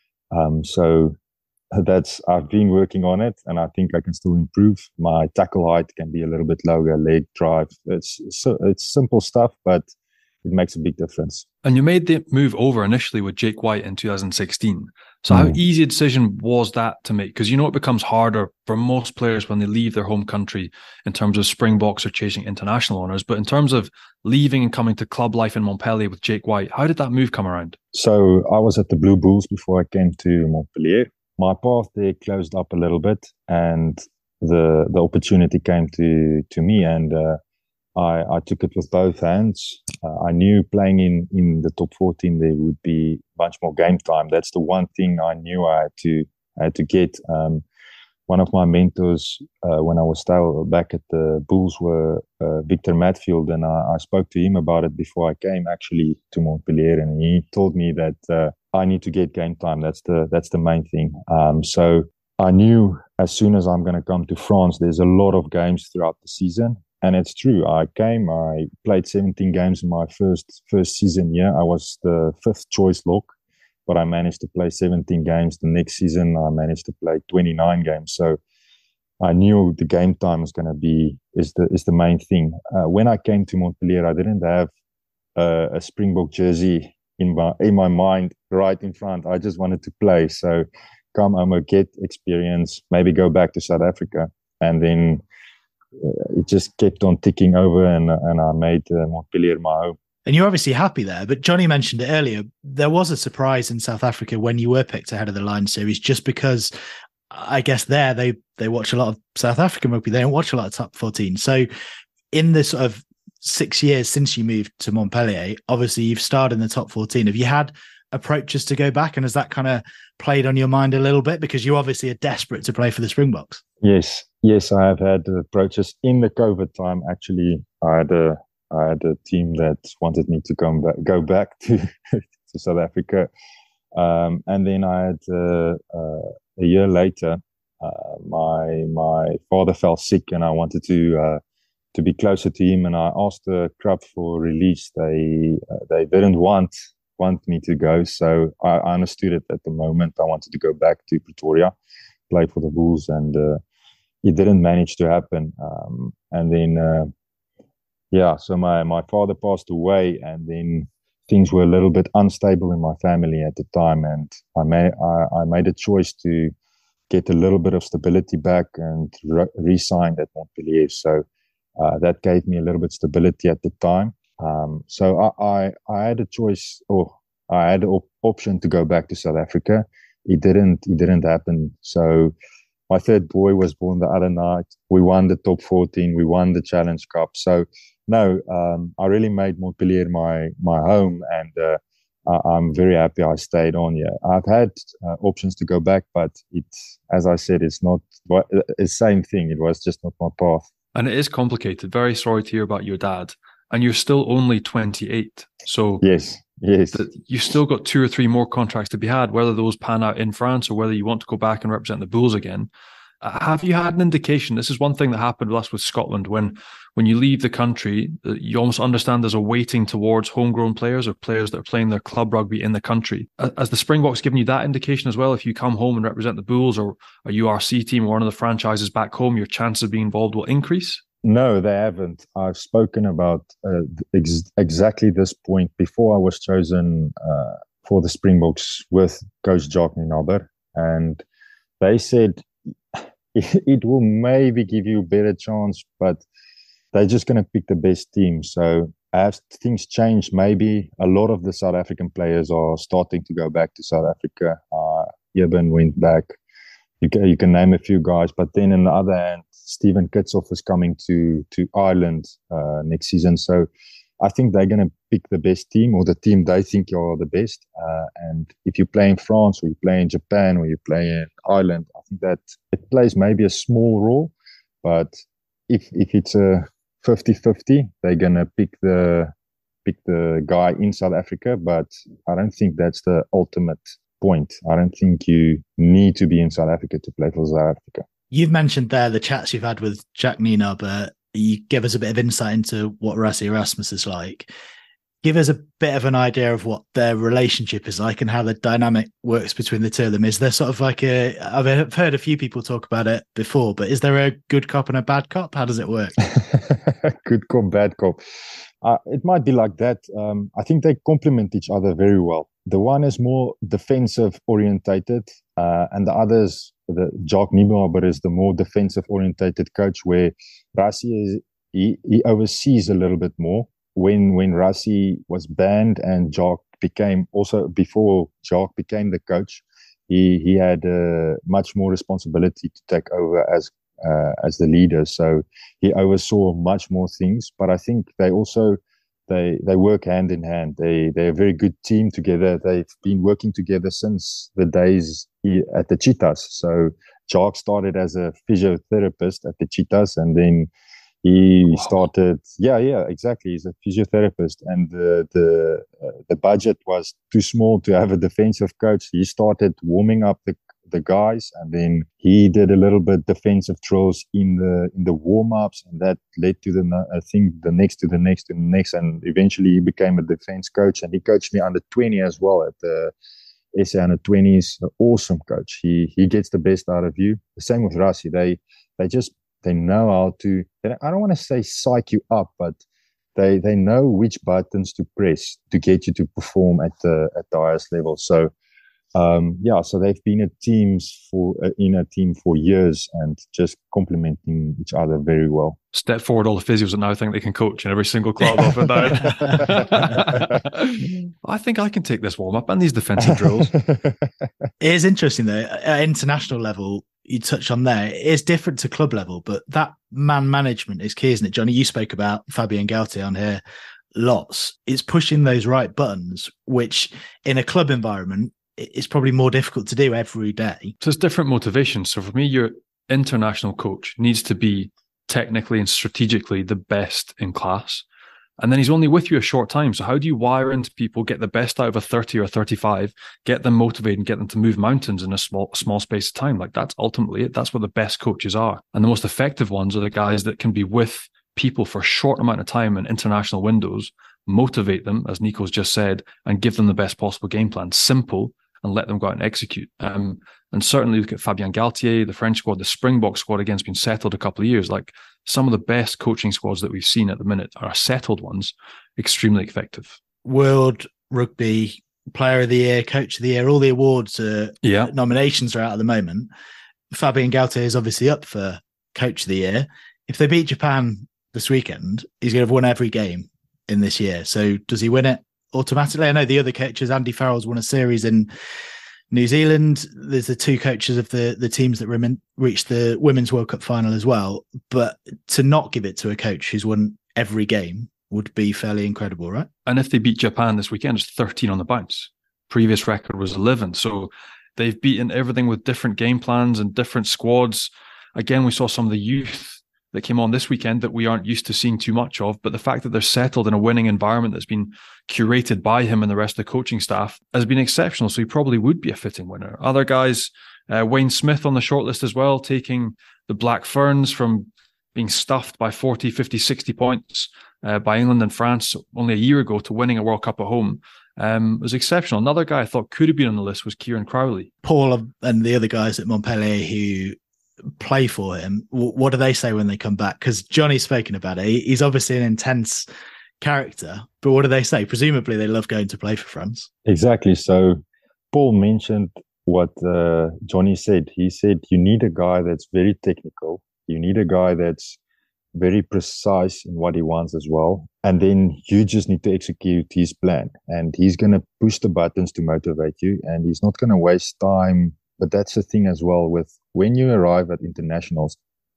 Um, so that's I've been working on it, and I think I can still improve. My tackle height can be a little bit lower, leg drive. It's so it's simple stuff, but it makes a big difference. And you made the move over initially with Jake White in two thousand sixteen. So mm. how easy a decision was that to make? Because you know it becomes harder for most players when they leave their home country in terms of Springboks or chasing international honours. But in terms of leaving and coming to club life in Montpellier with Jake White, how did that move come around? So I was at the Blue Bulls before I came to Montpellier. My path there closed up a little bit, and the the opportunity came to to me, and uh, I, I took it with both hands. Uh, I knew playing in, in the top fourteen there would be much more game time. That's the one thing I knew I had to I had to get. Um, one of my mentors uh, when I was still back at the Bulls were uh, Victor Matfield, and I, I spoke to him about it before I came actually to Montpellier, and he told me that uh, I need to get game time. That's the that's the main thing. Um, so I knew as soon as I'm going to come to France, there's a lot of games throughout the season. And it's true. I came, I played seventeen games in my first first season here. I was the fifth choice lock, but I managed to play seventeen games. The next season, I managed to play twenty-nine games. So I knew the game time was going to be, is the is the main thing. Uh, when I came to Montpellier, I didn't have uh, a Springbok jersey in my, in my mind right in front. I just wanted to play. So come home, get experience, maybe go back to South Africa. And then Uh, it just kept on ticking over, and and I made uh, Montpellier my home. And you're obviously happy there, but Johnny mentioned it earlier. There was a surprise in South Africa when you were picked ahead of the Lions series, just because I guess there they they watch a lot of South African rugby. They don't watch a lot of top fourteen. So in the sort of six years since you moved to Montpellier, obviously you've starred in the top fourteen. Have you had approaches to go back, and has that kind of played on your mind a little bit, because you obviously are desperate to play for the Springboks? Yes, yes, I have had approaches in the COVID time. Actually, I had a I had a team that wanted me to come back, go back to to South Africa, um, and then I had uh, uh, a year later, uh, my my father fell sick, and I wanted to uh, to be closer to him, and I asked the club for release. They uh, they didn't want. want me to go, so I, I understood it at the moment. I wanted to go back to Pretoria, play for the Bulls, and uh, it didn't manage to happen. Um, and then, uh, yeah, so my, my father passed away, and then things were a little bit unstable in my family at the time, and I made I, I made a choice to get a little bit of stability back and re- re-signed at Montpellier. So uh, that gave me a little bit of stability at the time. Um, so I, I, I had a choice, or I had an op- option to go back to South Africa. It didn't, it didn't happen. So my third boy was born the other night. We won the top fourteen. We won the Challenge Cup. So no, um, I really made Montpellier my, my home, and uh, I, I'm very happy I stayed on here. I've had uh, options to go back, but it's, as I said, it's not the same thing. It was just not my path. And it is complicated. Very sorry to hear about your dad. And you're still only twenty-eight. So yes, yes, you've still got two or three more contracts to be had, whether those pan out in France or whether you want to go back and represent the Bulls again. Uh, have you had an indication? This is one thing that happened with us with Scotland. When when you leave the country, you almost understand there's a weighting towards homegrown players or players that are playing their club rugby in the country. Has the Springboks given you that indication as well? If you come home and represent the Bulls or a U R C team or one of the franchises back home, your chances of being involved will increase? No, they haven't. I've spoken about uh, ex- exactly this point before I was chosen uh, for the Springboks with Coach Jacques Nienaber, and they said it, it will maybe give you a better chance, but they're just going to pick the best team. So as things change, maybe a lot of the South African players are starting to go back to South Africa. Uh, Eben went back. You can, you can name a few guys, but then on the other hand, Steven Kitsoff is coming to to Ireland uh, next season. So I think they're going to pick the best team, or the team they think are the best. Uh, and if you play in France, or you play in Japan, or you play in Ireland, I think that it plays maybe a small role. But if if it's a fifty-fifty, they're going to pick the pick the guy in South Africa. But I don't think that's the ultimate point. I don't think you need to be in South Africa to play for South Africa. You've mentioned there the chats you've had with Jacques Nienaber. You give us a bit of insight into what Rassie Erasmus is like. Give us a bit of an idea of what their relationship is like and how the dynamic works between the two of them. Is there sort of like a, I've heard a few people talk about it before, but is there a good cop and a bad cop? How does it work? Good cop, bad cop. Uh, it might be like that. Um, I think they complement each other very well. The one is more defensive orientated, uh, and the others, the Jacques Nienaber is the more defensive orientated coach, where Rassie is he, he oversees a little bit more. When when Rassie was banned and Jacques became also before Jacques became the coach, he he had uh, much more responsibility to take over as uh, as the leader. So he oversaw much more things. But I think they also they they work hand in hand. They they're a very good team together. They've been working together since the days he, at the Cheetahs. So Jacques started as a physiotherapist at the Cheetahs, and then he started, yeah, yeah, exactly. He's a physiotherapist, and the the uh, the budget was too small to have a defensive coach. He started warming up the the guys, and then he did a little bit defensive drills in the in the warm ups, and that led to the I think the next to the next to the next, and eventually he became a defense coach, and he coached me under twenty as well at the S A under twenties. Awesome coach. He he gets the best out of you. The same with Rassie. They they just They know how to, I don't want to say psych you up, but they they know which buttons to press to get you to perform at the at the highest level. So, um, yeah, so they've been at teams for uh, in a team for years and just complementing each other very well. Step forward, all the physios that now think they can coach in every single club up and down. I think I can take this warm up and these defensive drills. It is interesting though, at international level, you touch on there, it is different to club level, but that man management is key, isn't it, Johnny? You spoke about Fabien Galthié on here lots. It's pushing those right buttons, which in a club environment is probably more difficult to do every day. So it's different motivations. So for me, your international coach needs to be technically and strategically the best in class. And then he's only with you a short time. So how do you wire into people, get the best out of a thirty or thirty-five, get them motivated and get them to move mountains in a small small space of time? Like that's ultimately it. That's what the best coaches are. And the most effective ones are the guys that can be with people for a short amount of time in international windows, motivate them, as Nico's just said, and give them the best possible game plan. Simple, and let them go out and execute. Um, and certainly look at Fabien Galthié, the French squad, the Springbok squad, again, has been settled a couple of years. Like some of the best coaching squads that we've seen at the minute are settled ones, extremely effective. World Rugby Player of the Year, Coach of the Year, all the awards, uh, yeah. nominations are out at the moment. Fabien Galthié is obviously up for Coach of the Year. If they beat Japan this weekend, he's going to have won every game in this year. So does he win it automatically? I know the other coaches, Andy Farrell's won a series in New Zealand. There's the two coaches of the, the teams that rem- reached the Women's World Cup final as well. But to not give it to a coach who's won every game would be fairly incredible, right? And if they beat Japan this weekend, it's thirteen on the bounce. Previous record was eleven. So they've beaten everything with different game plans and different squads. Again, we saw some of the youth that came on this weekend that we aren't used to seeing too much of, but the fact that they're settled in a winning environment that's been curated by him and the rest of the coaching staff has been exceptional. So he probably would be a fitting winner. Other guys, uh, Wayne Smith on the shortlist as well, taking the Black Ferns from being stuffed by forty, fifty, sixty points uh, by England and France only a year ago to winning a World Cup at home. Um, was exceptional. Another guy I thought could have been on the list was Kieran Crowley. Paul and the other guys at Montpellier who play for him, what do they say when they come back? Because Johnny's spoken about it. He's obviously an intense character. But what do they say? Presumably they love going to play for France. Exactly. So Paul mentioned what uh, Johnny said. He said, you need a guy that's very technical. You need a guy that's very precise in what he wants as well. And then you just need to execute his plan. And he's going to push the buttons to motivate you. And he's not going to waste time. But that's the thing as well with when you arrive at internationals,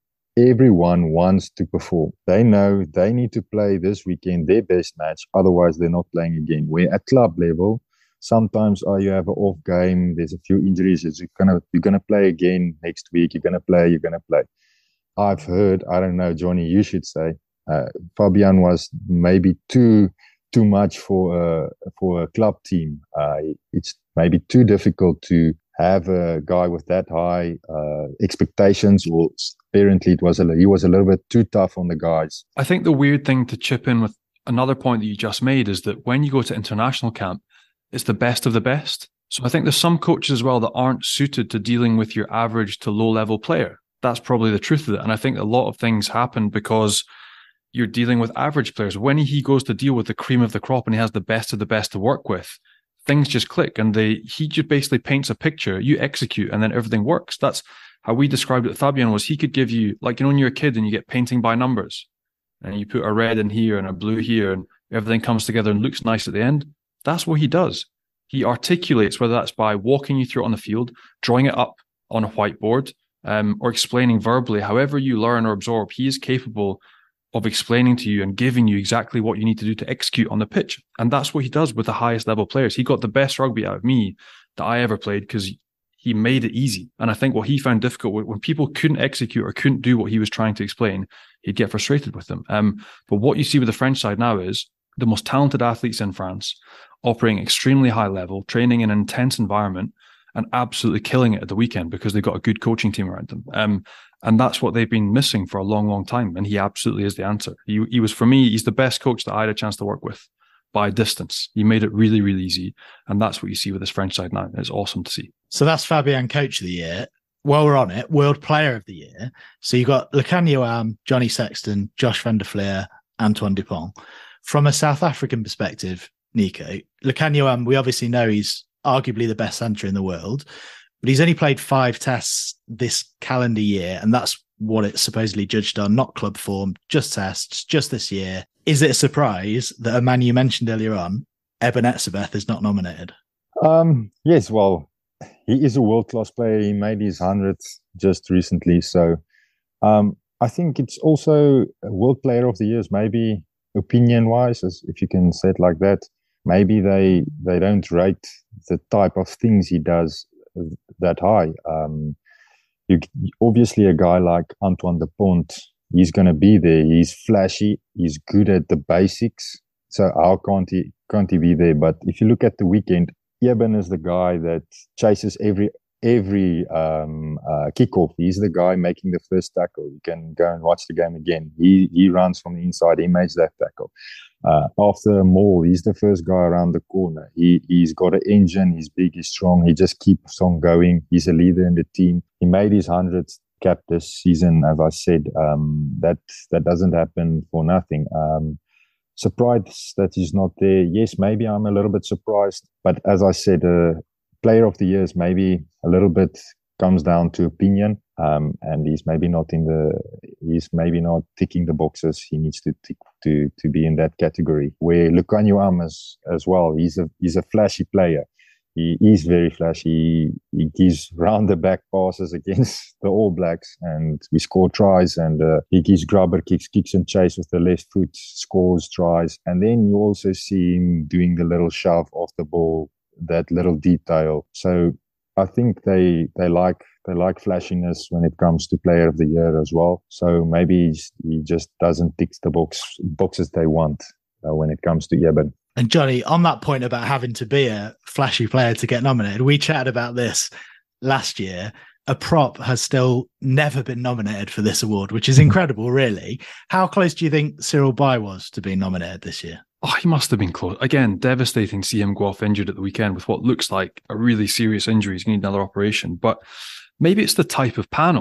everyone wants to perform. They know they need to play this weekend their best match. Otherwise, they're not playing again. Where at club level, sometimes oh, you have an off game. There's a few injuries. You're gonna you're gonna play again next week. You're gonna play. You're gonna play. I've heard. I don't know, Johnny. You should say uh, Fabian was maybe too too much for a for a club team. Uh, it's maybe too difficult to have a guy with that high uh, expectations. Well, apparently it was a, he was a little bit too tough on the guys. I think the weird thing to chip in with another point that you just made is that when you go to international camp, it's the best of the best. So I think there's some coaches as well that aren't suited to dealing with your average to low level player. That's probably the truth of it. And I think a lot of things happen because you're dealing with average players. When he goes to deal with the cream of the crop and he has the best of the best to work with, things just click, and they he just basically paints a picture, you execute, and then everything works. That's how we described it with Fabian. Was he could give you, like, you know, when you're a kid and you get painting by numbers and you put a red in here and a blue here and everything comes together and looks nice at the end. That's what he does. He articulates, whether that's by walking you through it on the field, drawing it up on a whiteboard, um, or explaining verbally. However you learn or absorb, he is capable of explaining to you and giving you exactly what you need to do to execute on the pitch. And that's what he does with the highest level players. He got the best rugby out of me that I ever played because he made it easy. And I think what he found difficult, when people couldn't execute or couldn't do what he was trying to explain, he'd get frustrated with them. Um, but what you see with the French side now is the most talented athletes in France, operating extremely high level, training in an intense environment, and absolutely killing it at the weekend because they've got a good coaching team around them. Um, and that's what they've been missing for a long, long time. And he absolutely is the answer. He, he was, for me, he's the best coach that I had a chance to work with by distance. He made it really, really easy. And that's what you see with this French side now. It's awesome to see. So that's Fabian Coach of the Year. While we're on it, World Player of the Year. So you got Lukhanyo Am, Johnny Sexton, Josh van der Flier, Antoine Dupont. From a South African perspective, Nico, Lukhanyo Am, we obviously know he's arguably the best centre in the world, but he's only played five tests this calendar year, and that's what it's supposedly judged on, not club form, just tests, just this year. Is it a surprise that a man you mentioned earlier on, Eben Etzebeth, is not nominated? Um, yes, well, he is a world-class player. He made his hundredth just recently. So um, I think it's also a World Player of the Year, maybe opinion-wise, as if you can say it like that. Maybe they they don't rate the type of things he does that high. Um, you obviously a guy like Antoine Dupont, he's going to be there. He's flashy. He's good at the basics. So how can't he can't he be there? But if you look at the weekend, Eben is the guy that chases every every um, uh, kickoff. He's the guy making the first tackle. You can go and watch the game again. He he runs from the inside. He makes that tackle. Uh, after a maul, he's the first guy around the corner. He, he's got an engine. He's big, he's strong. He just keeps on going. He's a leader in the team. He made his hundredth cap this season, as I said. Um, that that doesn't happen for nothing. Um, surprised that he's not there. Yes, maybe I'm a little bit surprised. But as I said, uh, Player of the Year is maybe a little bit comes down to opinion. Um, and he's maybe not in the, he's maybe not ticking the boxes he needs to tick to to be in that category. Where Lukhanyo Am is as well, he's a he's a flashy player. He is very flashy. He, he gives round the back passes against the All Blacks, and we score tries. And uh, he gives grubber kicks, kicks and chase with the left foot, scores tries. And then you also see him doing the little shove off the ball, that little detail. So I think they they like. They like flashiness when it comes to Player of the Year as well. So maybe he's, he just doesn't tick the box boxes they want uh, when it comes to Eben. And Johnny, on that point about having to be a flashy player to get nominated, we chatted about this last year. A prop has still never been nominated for this award, which is incredible, really. How close do you think Cyril Baille was to being nominated this year? Oh, he must have been close. Again, devastating to see him go off injured at the weekend with what looks like a really serious injury. He's going to need another operation. But maybe it's the type of panel.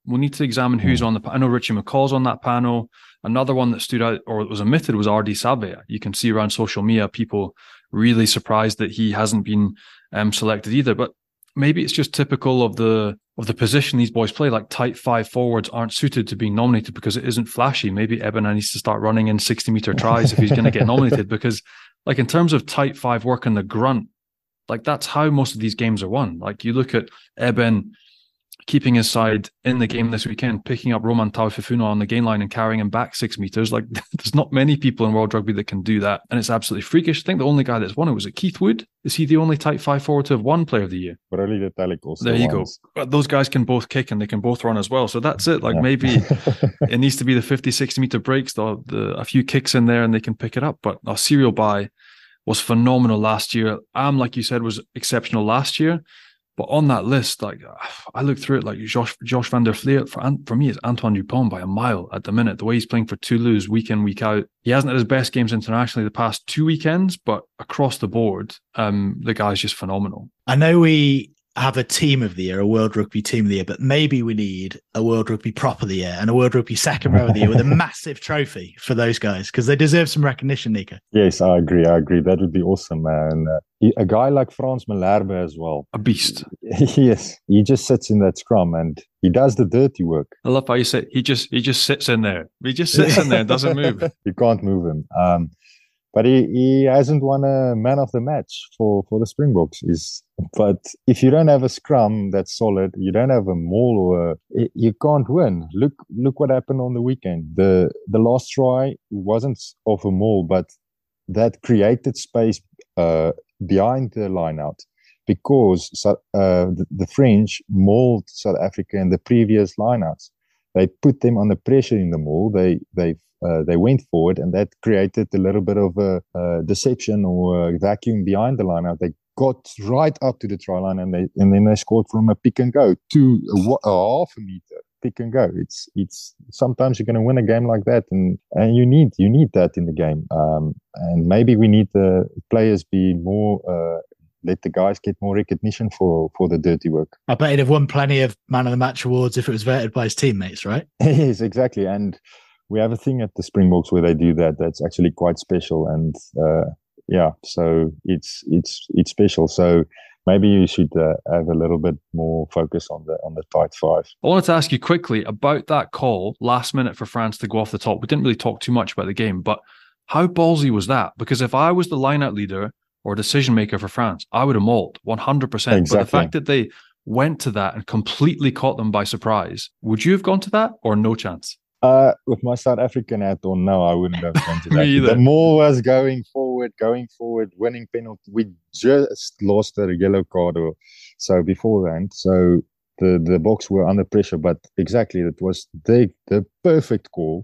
we'll need to examine who's on the panel. I know Richie McCaw's on that panel. Another one that stood out or was omitted was Ardie Savea. You can see around social media people really surprised that he hasn't been um, selected either. But maybe it's just typical of the of the position these boys play. Like tight five forwards aren't suited to being nominated because it isn't flashy. Maybe Eben needs to start running in sixty meter tries if he's going to get nominated. Because like in terms of tight five work in the grunt, like that's how most of these games are won. Like you look at Eben keeping his side in the game this weekend, picking up Roman Taufifuna on the gain line and carrying him back six meters. Like there's not many people in World Rugby that can do that. And it's absolutely freakish. I think the only guy that's won it was it Keith Wood. Is he the only tight five forward to have won Player of the Year? But only the Talik also There you wants. go. But those guys can both kick and they can both run as well. So that's it. Like Yeah. maybe it needs to be the fifty, sixty meter breaks, the, the, a few kicks in there and they can pick it up. But our serial buy was phenomenal last year. Am, like you said, was exceptional last year. But on that list, like I looked through it, like Josh, Josh van der Fleer, for, for me, it's Antoine Dupont by a mile at the minute. The way he's playing for Toulouse week in, week out. He hasn't had his best games internationally the past two weekends, but across the board, um, the guy's just phenomenal. I know we have a team of the year, a World Rugby team of the year, but maybe we need a World Rugby prop of the year and a World Rugby second row of the year with a massive trophy for those guys because they deserve some recognition, Nico. Yes, I agree. I agree. That would be awesome, man. Uh, he- a guy like Frans Malherbe as well. A beast. Yes, he just sits in that scrum and he does the dirty work. I love how you say he just he just sits in there. He just sits in there and doesn't move. You can't move him. Um, but he, he hasn't won a man of the match for, for the Springboks. Is but if you don't have a scrum that's solid, you don't have a maul or a, you can't win. Look look what happened on the weekend. The the last try wasn't off a maul, but that created space uh, behind the line out because uh, the, the French mauled South Africa in the previous lineouts. They put them under pressure in the maul. They they uh, they went forward, and that created a little bit of a, a deception or a vacuum behind the lineout. They got right up to the try line, and they and then they scored from a pick and go to a, a half a meter pick and go. It's it's sometimes you're going to win a game like that, and and you need you need that in the game. Um, and maybe we need the players be more. Uh, let the guys get more recognition for, for the dirty work. I bet he'd have won plenty of Man of the Match awards if it was voted by his teammates, right? Yes, exactly. And we have a thing at the Springboks where they do that. That's actually quite special. And uh, yeah, so it's it's it's special. So maybe you should uh, have a little bit more focus on the on the tight five. I wanted to ask you quickly about that call last minute for France to go off the top. We didn't really talk too much about the game, but how ballsy was that? Because if I was the line-out leader or decision maker for France, I would have mauled one hundred percent. Exactly. But the fact that they went to that and completely caught them by surprise, would you have gone to that or no chance? Uh, with my South African hat on, no, I wouldn't have gone to that. Me either. The more was going forward, going forward, winning penalty. We just lost a yellow card or so beforehand. So the, the Boks were under pressure, but exactly, it was the, the perfect call.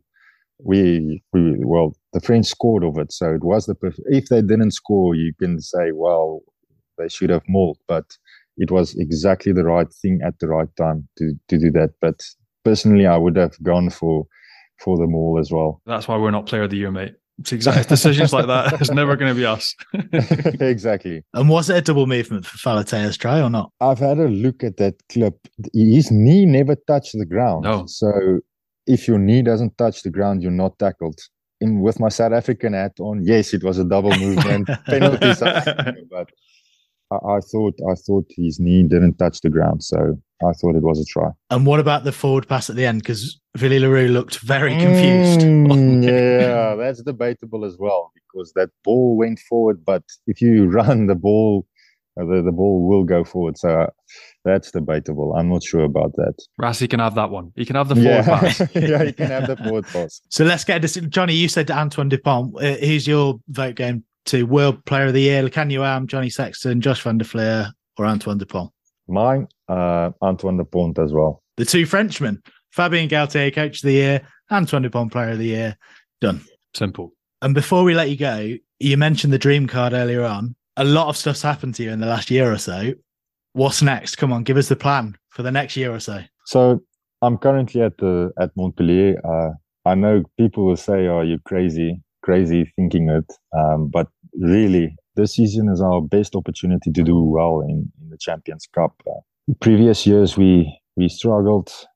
We, we, well, the French scored of it. So it was the perfect. If they didn't score, you can say, well, they should have mauled, but it was exactly the right thing at the right time to, to do that. But personally, I would have gone for for the maul as well. That's why we're not player of the year, mate. It's exactly decisions like that. It's never going to be us. Exactly. And was it a double movement for Falatea's try or not? I've had a look at that clip. His knee never touched the ground. No. So if your knee doesn't touch the ground, you're not tackled. In with my South African hat on, yes, it was a double movement penalty. But I, I thought I thought his knee didn't touch the ground, so I thought it was a try. And what about the forward pass at the end? Because Willy Leroux looked very confused. Mm, yeah, that's debatable as well because that ball went forward, but if you run the ball, uh, the, the ball will go forward. So uh, that's debatable. I'm not sure about that. Rassie can have that one. He can have the forward Yeah, pass. yeah, you can have the forward pass. So let's get this. Johnny, you said Antoine Dupont. Uh, who's your vote going to World Player of the Year? Can you am Johnny Sexton, Josh van der Fleer, or Antoine Dupont? Mine, uh, Antoine Dupont as well. The two Frenchmen, Fabien Galtier, Coach of the Year, Antoine Dupont, Player of the Year. Done. Simple. And before we let you go, you mentioned the dream card earlier on. A lot of stuff's happened to you in the last year or so. What's next? Come on, give us the plan for the next year or so. So I'm currently at the at Montpellier. Uh, I know people will say, "Oh, you're crazy, crazy thinking it," um, but really, this season is our best opportunity to do well in, in the Champions Cup. Uh, previous years, we we struggled.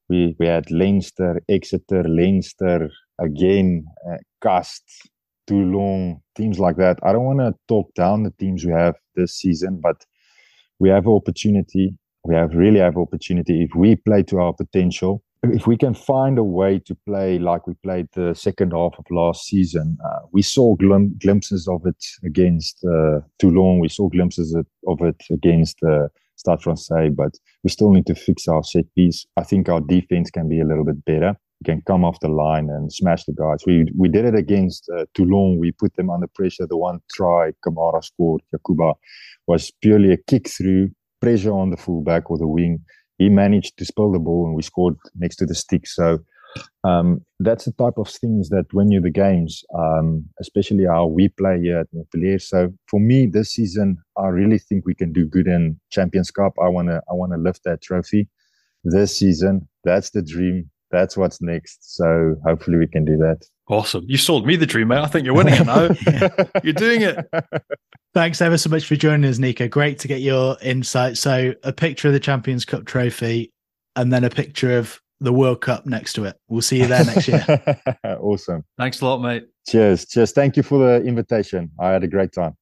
we we had Leinster, Exeter, Leinster again, uh, Cast, Toulon, teams like that. I don't want to talk down the teams we have this season, but we have opportunity. We have really have opportunity if we play to our potential. If we can find a way to play like we played the second half of last season, uh, we saw glim- glimpses of it against uh, Toulon. We saw glimpses of it against uh, Stade Francais, but we still need to fix our set piece. I think our defense can be a little bit better. We can come off the line and smash the guys. We we did it against uh, Toulon. We put them under pressure. The one try Kamara scored, Yakuba, was purely a kick through, pressure on the fullback or the wing. He managed to spill the ball and we scored next to the stick. So um, that's the type of things that win you the games, um, especially how we play here at Montpellier. So for me, this season, I really think we can do good in Champions Cup. I want to I want to lift that trophy this season. That's the dream. That's what's next. So hopefully we can do that. Awesome. You sold me the dream, mate. I think you're winning it now. You're doing it. Thanks ever so much for joining us, Nico. Great to get your insight. So a picture of the Champions Cup trophy and then a picture of the World Cup next to it. We'll see you there next year. Awesome. Thanks a lot, mate. Cheers. Cheers. Thank you for the invitation. I had a great time.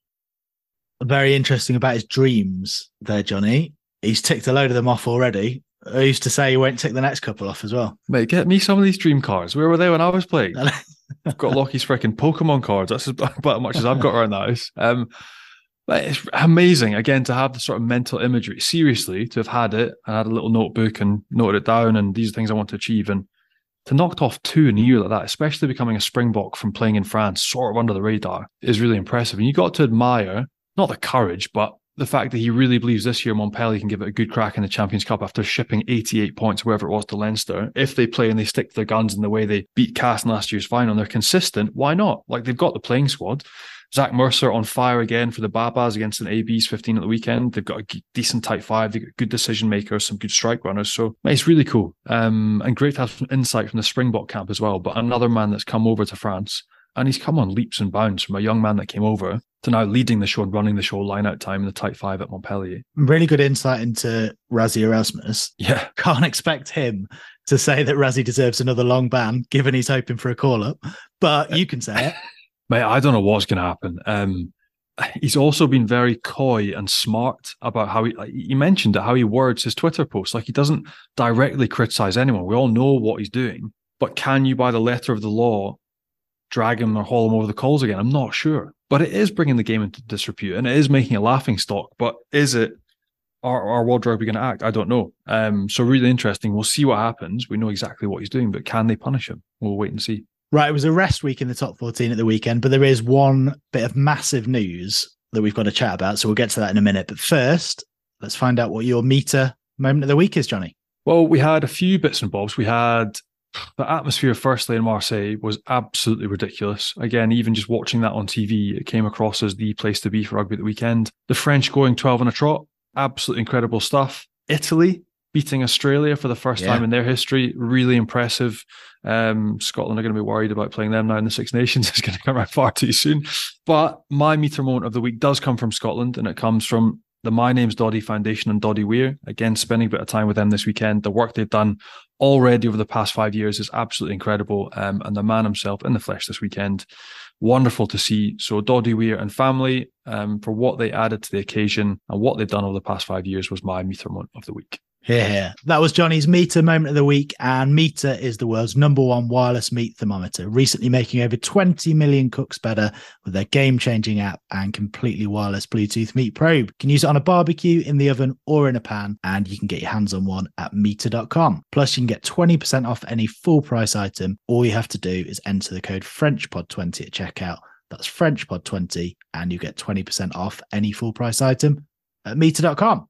Very interesting about his dreams there, Johnny. He's ticked a load of them off already. I used to say he won't tick the next couple off as well. Mate, get me some of these dream cards. Where were they when I was playing? I've got Lockie's freaking Pokemon cards. That's about as much as I've got around the house. Um, but it's amazing, again, to have the sort of mental imagery. Seriously, to have had it and had a little notebook and noted it down and these are things I want to achieve. And to knock off two in a year like that, especially becoming a Springbok from playing in France, sort of under the radar, is really impressive. And you got to admire, not the courage, but the fact that he really believes this year Montpellier can give it a good crack in the Champions Cup after shipping eighty-eight points, wherever it was, to Leinster. If they play and they stick to their guns in the way they beat Cast in last year's final and they're consistent, why not? Like, they've got the playing squad. Zach Mercer on fire again for the Babas against an A B's fifteen at the weekend. They've got a decent tight five. They've got good decision makers, some good strike runners. So it's really cool. Um, and great to have some insight from the Springbok camp as well. But another man that's come over to France, and he's come on leaps and bounds from a young man that came over to now leading the show and running the show line out time in the tight five at Montpellier. Really good insight into Rassie Erasmus. Yeah. Can't expect him to say that Rassie deserves another long ban, given he's hoping for a call-up. But you can say it. Mate, I don't know what's going to happen. Um, he's also been very coy and smart about how he, he mentioned it, how he words his Twitter posts. Like, he doesn't directly criticize anyone. We all know what he's doing. But can you, by the letter of the law, drag him or haul him over the coals again? I'm not sure. But it is bringing the game into disrepute and it is making a laughing stock. But is it, are, are World Rugby going to act? I don't know. Um, so really interesting. We'll see what happens. We know exactly what he's doing, but can they punish him? We'll wait and see. Right, it was a rest week in the top fourteen at the weekend, but there is one bit of massive news that we've got to chat about. So we'll get to that in a minute. But first, let's find out what your meter moment of the week is, Johnny. Well, we had a few bits and bobs. We had the atmosphere, firstly, in Marseille was absolutely ridiculous. Again, even just watching that on T V, it came across as the place to be for rugby at the weekend. The French going twelve on a trot, absolutely incredible stuff. Italy beating Australia for the first yeah. time in their history, really impressive. Um, Scotland are going to be worried about playing them now in the Six Nations. It's going to come around far too soon. But my meter moment of the week does come from Scotland, and it comes from the My Name's Doddie Foundation and Doddie Weir. Again, spending a bit of time with them this weekend. The work they've done already over the past five years is absolutely incredible. Um, and the man himself in the flesh this weekend, wonderful to see. So Doddie Weir and family, um, for what they added to the occasion and what they've done over the past five years was my meter moment of the week. Here, here. That was Johnny's Meter moment of the week, and Meter is the world's number one wireless meat thermometer, recently making over twenty million cooks better with their game-changing app and completely wireless Bluetooth meat probe. You can use it on a barbecue, in the oven, or in a pan, and you can get your hands on one at meter dot com. Plus, you can get twenty percent off any full-price item. All you have to do is enter the code French Pod twenty at checkout. That's French Pod twenty, and you get twenty percent off any full-price item at meter dot com.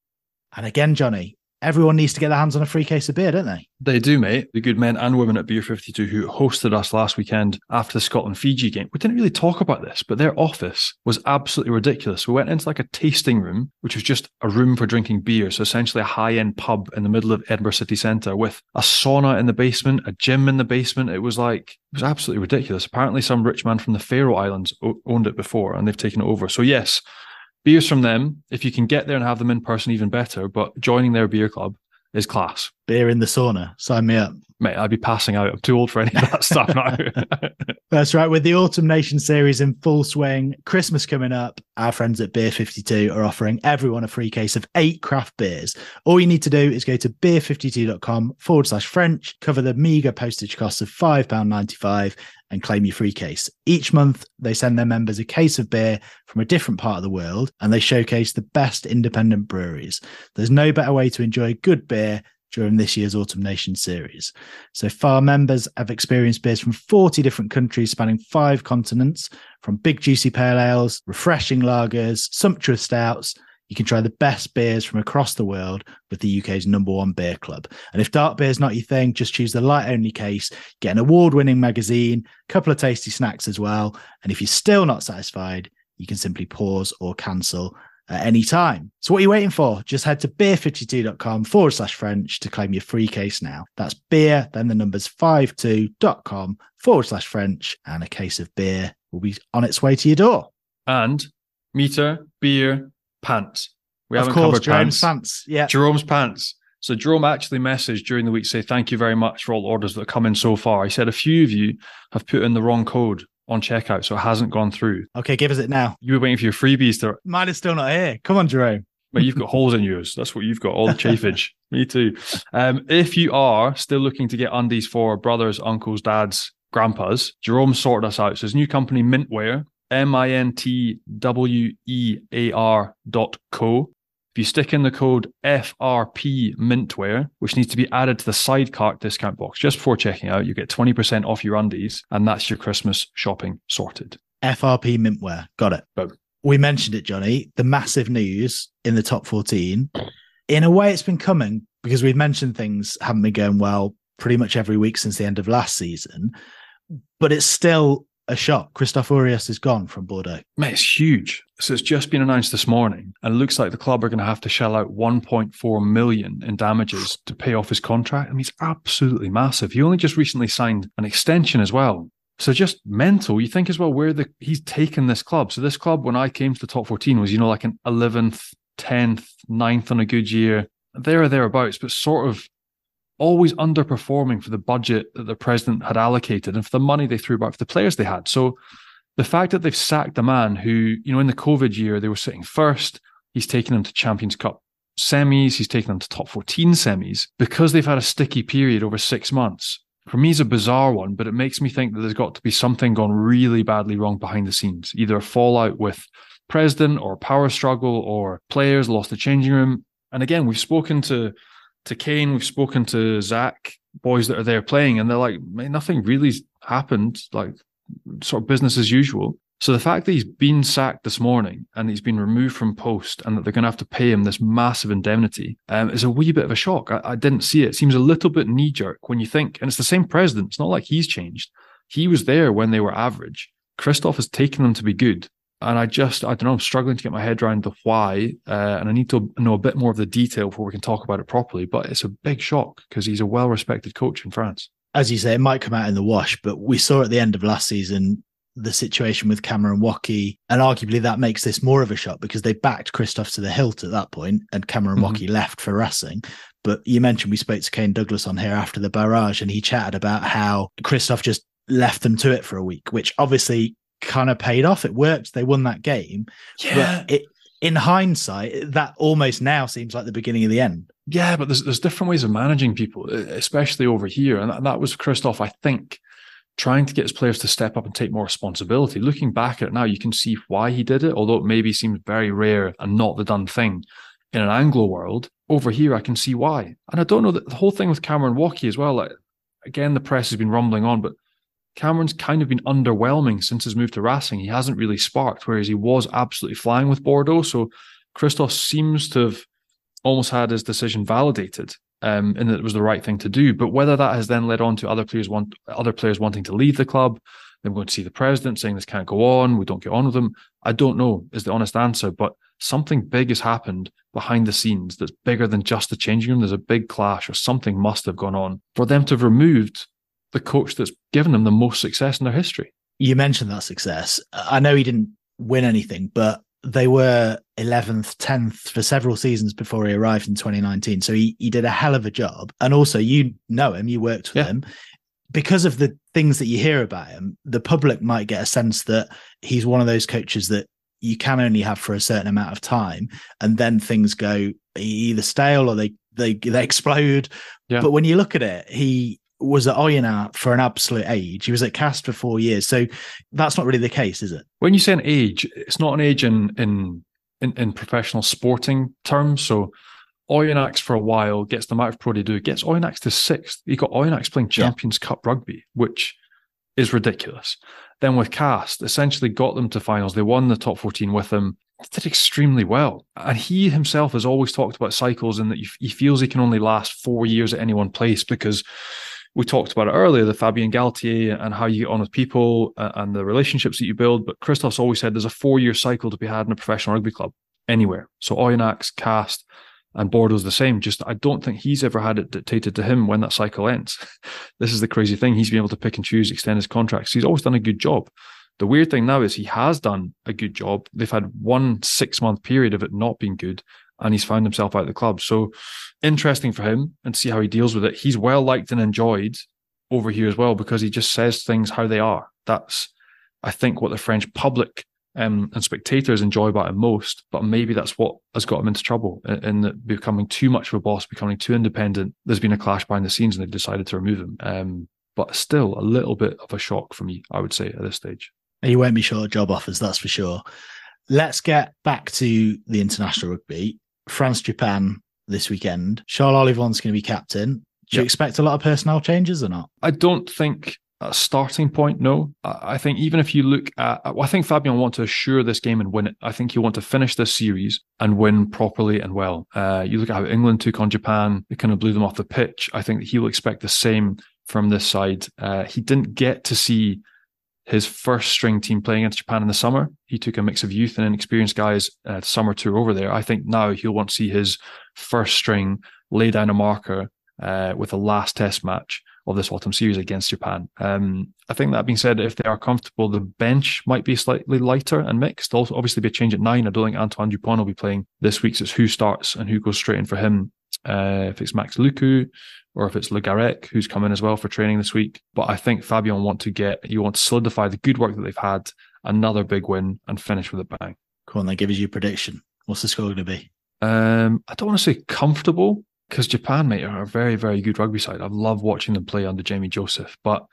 And again, Johnny, everyone needs to get their hands on a free case of beer, don't they? They do, mate. The good men and women at Beer fifty-two who hosted us last weekend after the Scotland-Fiji game. We didn't really talk about this, but their office was absolutely ridiculous. We went into like a tasting room, which was just a room for drinking beer. So essentially a high-end pub in the middle of Edinburgh city centre with a sauna in the basement, a gym in the basement. It was like, it was absolutely ridiculous. Apparently some rich man from the Faroe Islands o- owned it before and they've taken it over. So yes, beers from them. If you can get there and have them in person, even better. But joining their beer club is class. Beer in the sauna. Sign me up. Mate, I'd be passing out. I'm too old for any of that stuff now. That's right. With the Autumn Nation series in full swing, Christmas coming up, our friends at Beer fifty-two are offering everyone a free case of eight craft beers. All you need to do is go to beer fifty-two dot com forward slash French, cover the meagre postage costs of five pounds ninety-five and claim your free case. Each month, they send their members a case of beer from a different part of the world, and they showcase the best independent breweries. There's no better way to enjoy good beer during this year's Autumn Nation series. So far, members have experienced beers from forty different countries spanning five continents, from big juicy pale ales, refreshing lagers, sumptuous stouts. You can try the best beers from across the world with the U K's number one beer club. And if dark beer is not your thing, just choose the light-only case, get an award-winning magazine, a couple of tasty snacks as well. And if you're still not satisfied, you can simply pause or cancel at any time. So what are you waiting for? Just head to beer fifty-two dot com forward slash French to claim your free case now. That's beer, then the numbers fifty-two dot com forward slash French, and a case of beer will be on its way to your door. And meter, beer, pants. We of haven't course, covered Jerome's pants. pants. Yeah. Jerome's pants. So Jerome actually messaged during the week to say thank you very much for all the orders that have come in so far. He said a few of you have put in the wrong code on checkout, so it hasn't gone through. Okay, give us it now. You were waiting for your freebies to... Mine is still not here. Come on, Jerome. But you've got holes in yours. That's what you've got, all the chafage. Me too. Um, if you are still looking to get undies for brothers, uncles, dads, grandpas, Jerome sorted us out. So his new company, Mintwear, M I N T W E A R dot co. If you stick in the code F R P Mintwear, which needs to be added to the side cart discount box just before checking out, you get twenty percent off your undies, and that's your Christmas shopping sorted. F R P Mintwear. Got it. Boom. We mentioned it, Johnny, the massive news in the top fourteen. In a way, it's been coming because we've mentioned things haven't been going well pretty much every week since the end of last season, but it's still a shock. Christophe Urias is gone from Bordeaux. Mate, it's huge. So it's just been announced this morning, and it looks like the club are going to have to shell out one point four million in damages to pay off his contract. I mean, it's absolutely massive. He only just recently signed an extension as well. So just mental. You think as well where the he's taken this club. So this club, when I came to the top fourteen, was, you know, like an eleventh, tenth, ninth on a good year, there or thereabouts, but sort of always underperforming for the budget that the president had allocated and for the money they threw back for the players they had. So the fact that they've sacked a man who, you know, in the COVID year, they were sitting first, he's taken them to Champions Cup semis, he's taken them to top fourteen semis, because they've had a sticky period over six months. For me, it's a bizarre one, but it makes me think that there's got to be something gone really badly wrong behind the scenes, either a fallout with president or power struggle or players lost the changing room. And again, we've spoken to to Kane, we've spoken to Zach, boys that are there playing, and they're like, man, nothing really happened, like sort of business as usual. So the fact that he's been sacked this morning and he's been removed from post and that they're going to have to pay him this massive indemnity um, is a wee bit of a shock. I, I didn't see it. It seems a little bit knee-jerk when you think, and it's the same president. It's not like he's changed. He was there when they were average. Christophe has taken them to be good. And I just, I don't know, I'm struggling to get my head around the why, uh, and I need to know a bit more of the detail before we can talk about it properly. But it's a big shock because he's a well-respected coach in France. As you say, it might come out in the wash, but we saw at the end of last season the situation with Cameron Woki, and arguably that makes this more of a shock because they backed Christophe to the hilt at that point, and Cameron mm-hmm. Woki left for Racing. But you mentioned we spoke to Kane Douglas on here after the barrage, and he chatted about how Christophe just left them to it for a week, which obviously kind of paid off. It worked. They won that game. Yeah. But it, in hindsight, that almost now seems like the beginning of the end. Yeah, but there's there's different ways of managing people, especially over here. And that, that was Christophe, I think, trying to get his players to step up and take more responsibility. Looking back at it now, you can see why he did it, although it maybe seems very rare and not the done thing in an Anglo world. Over here, I can see why. And I don't know that the whole thing with Cameron Woki as well, like, again, the press has been rumbling on, but Cameron's kind of been underwhelming since his move to Racing. He hasn't really sparked, whereas he was absolutely flying with Bordeaux. So Christophe seems to have almost had his decision validated, um, and that it was the right thing to do. But whether that has then led on to other players want other players wanting to leave the club, them going to see the president saying this can't go on, we don't get on with them, I don't know is the honest answer. But something big has happened behind the scenes that's bigger than just the changing room. There's a big clash, or something must have gone on for them to have removed the coach that's given them the most success in their history. You mentioned that success. I know he didn't win anything, but they were eleventh, tenth for several seasons before he arrived in twenty nineteen. So he, he did a hell of a job. And also, you know him, you worked with yeah. him. Because of the things that you hear about him, the public might get a sense that he's one of those coaches that you can only have for a certain amount of time. And then things go either stale or they, they, they explode. Yeah. But when you look at it, he was at Oyonnax for an absolute age. He was at Castres for four years. So that's not really the case, is it? When you say an age, it's not an age in in in, in professional sporting terms. So Oyonnax for a while gets the Max Pro they do, gets Oyonnax to sixth. You got Oyonnax playing Champions yeah. Cup rugby, which is ridiculous. Then with Castres, essentially got them to finals. They won the top fourteen with him. They did extremely well. And he himself has always talked about cycles and that he feels he can only last four years at any one place because we talked about it earlier, the Fabien Galtier and how you get on with people and the relationships that you build. But Christoph's always said there's a four-year cycle to be had in a professional rugby club anywhere. So Oyonnax, Castres, and Bordeaux's the same. Just I don't think he's ever had it dictated to him when that cycle ends. This is the crazy thing. He's been able to pick and choose, extend his contracts. He's always done a good job. The weird thing now is he has done a good job. They've had one six-month period of it not being good, and he's found himself out of the club. So interesting for him and see how he deals with it. He's well liked and enjoyed over here as well because he just says things how they are. That's, I think, what the French public um, and spectators enjoy about him most, but maybe that's what has got him into trouble in, in the, becoming too much of a boss, becoming too independent. There's been a clash behind the scenes and they've decided to remove him. Um, but still a little bit of a shock for me, I would say, at this stage. He won't be short of job offers, that's for sure. Let's get back to the international rugby. France-Japan this weekend. Charles Olivon's going to be captain. Do you yep. expect a lot of personnel changes or not? I don't think a starting point, no. I think even if you look at, well, I think Fabien will want to assure this game and win it. I think he'll want to finish this series and win properly and well. Uh, you look at how England took on Japan, it kind of blew them off the pitch. I think that he will expect the same from this side. Uh, he didn't get to see his first string team playing against Japan in the summer. He took a mix of youth and inexperienced guys uh, summer tour over there. I think now he'll want to see his first string lay down a marker uh, with the last test match of this autumn series against Japan. Um, I think that being said, if they are comfortable, the bench might be slightly lighter and mixed. There'll also obviously be a change at nine. I don't think Antoine Dupont will be playing this week. So it's who starts and who goes straight in for him. Uh, if it's Max Lucu or if it's Le Garec, who's come in as well for training this week. But I think Fabien want to get, you want to solidify the good work that they've had, another big win and finish with a bang. Come on, then give us your prediction. What's the score going to be? Um, I don't want to say comfortable because Japan, mate, are a very, very good rugby side. I love watching them play under Jamie Joseph. But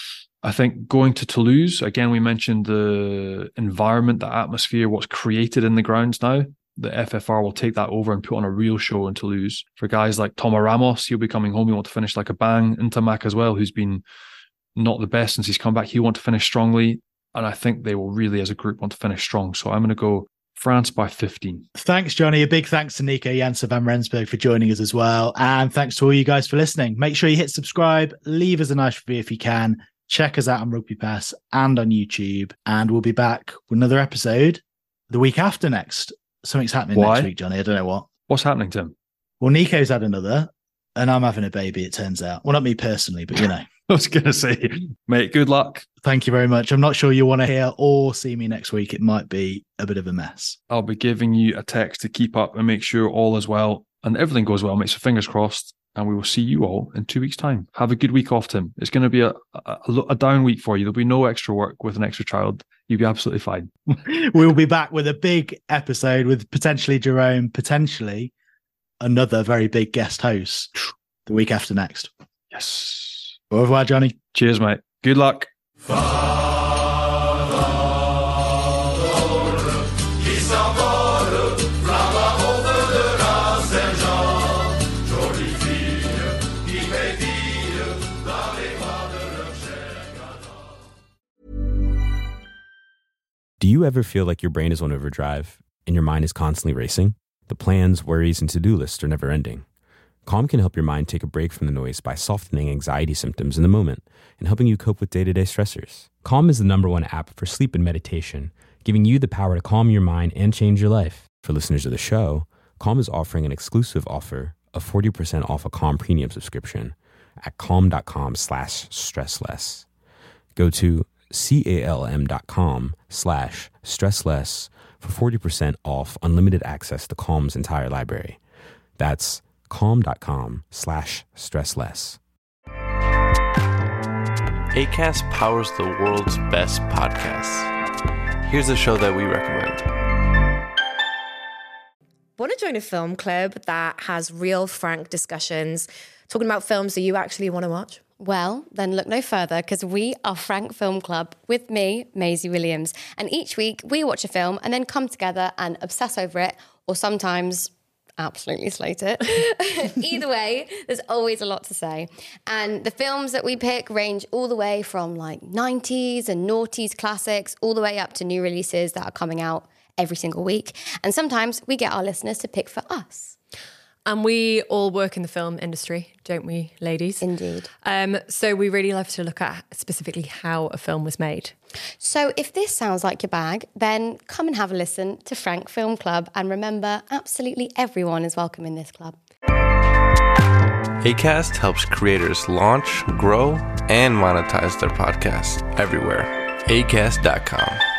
I think going to Toulouse, again, we mentioned the environment, the atmosphere, what's created in the grounds now. The F F R will take that over and put on a real show in Toulouse. For guys like Thomas Ramos, he'll be coming home. He want to finish like a bang. Ntamak as well, who's been not the best since he's come back. He'll want to finish strongly. And I think they will really, as a group, want to finish strong. So I'm going to go France by fifteen. Thanks, Johnny. A big thanks to Nico Jansen van Rensburg for joining us as well. And thanks to all you guys for listening. Make sure you hit subscribe. Leave us a nice review if you can. Check us out on Rugby Pass and on YouTube. And we'll be back with another episode the week after next. Something's happening Why? next week, Johnny. I don't know what. What's happening, Tim? Well, Nico's had another, and I'm having a baby, it turns out. Well, not me personally, but you know. I was going to say, mate, good luck. Thank you very much. I'm not sure you want to hear or see me next week. It might be a bit of a mess. I'll be giving you a text to keep up and make sure all is well and everything goes well, mate. So fingers crossed. And we will see you all in two weeks' time. Have a good week off, Tim. It's going to be a, a, a down week for you. There'll be no extra work with an extra child. You'll be absolutely fine. We'll be back with a big episode with potentially Jerome, potentially another very big guest host the week after next. Yes. Au revoir, Johnny. Cheers, mate. Good luck. Do you ever feel like your brain is on overdrive and your mind is constantly racing? The plans, worries, and to-do lists are never ending. Calm can help your mind take a break from the noise by softening anxiety symptoms in the moment and helping you cope with day-to-day stressors. Calm is the number one app for sleep and meditation, giving you the power to calm your mind and change your life. For listeners of the show, Calm is offering an exclusive offer of forty percent off a Calm premium subscription at calm.com slash stressless. Go to C-A-L-M dot com slash stressless for forty percent off unlimited access to Calm's entire library. That's calm.com slash stressless. Acast powers the world's best podcasts. Here's a show that we recommend. Want to join a film club that has real, frank discussions, talking about films that you actually want to watch? Well, then look no further, because we are Frank Film Club with me, Maisie Williams. And each week we watch a film and then come together and obsess over it, or sometimes absolutely slate it. Either way, there's always a lot to say. And the films that we pick range all the way from like nineties and noughties classics, all the way up to new releases that are coming out every single week. And sometimes we get our listeners to pick for us. And we all work in the film industry, don't we, ladies? Indeed. Um, so we really love to look at specifically how a film was made. So if this sounds like your bag, then come and have a listen to Frank Film Club. And remember, absolutely everyone is welcome in this club. Acast helps creators launch, grow, and monetize their podcasts everywhere. acast dot com.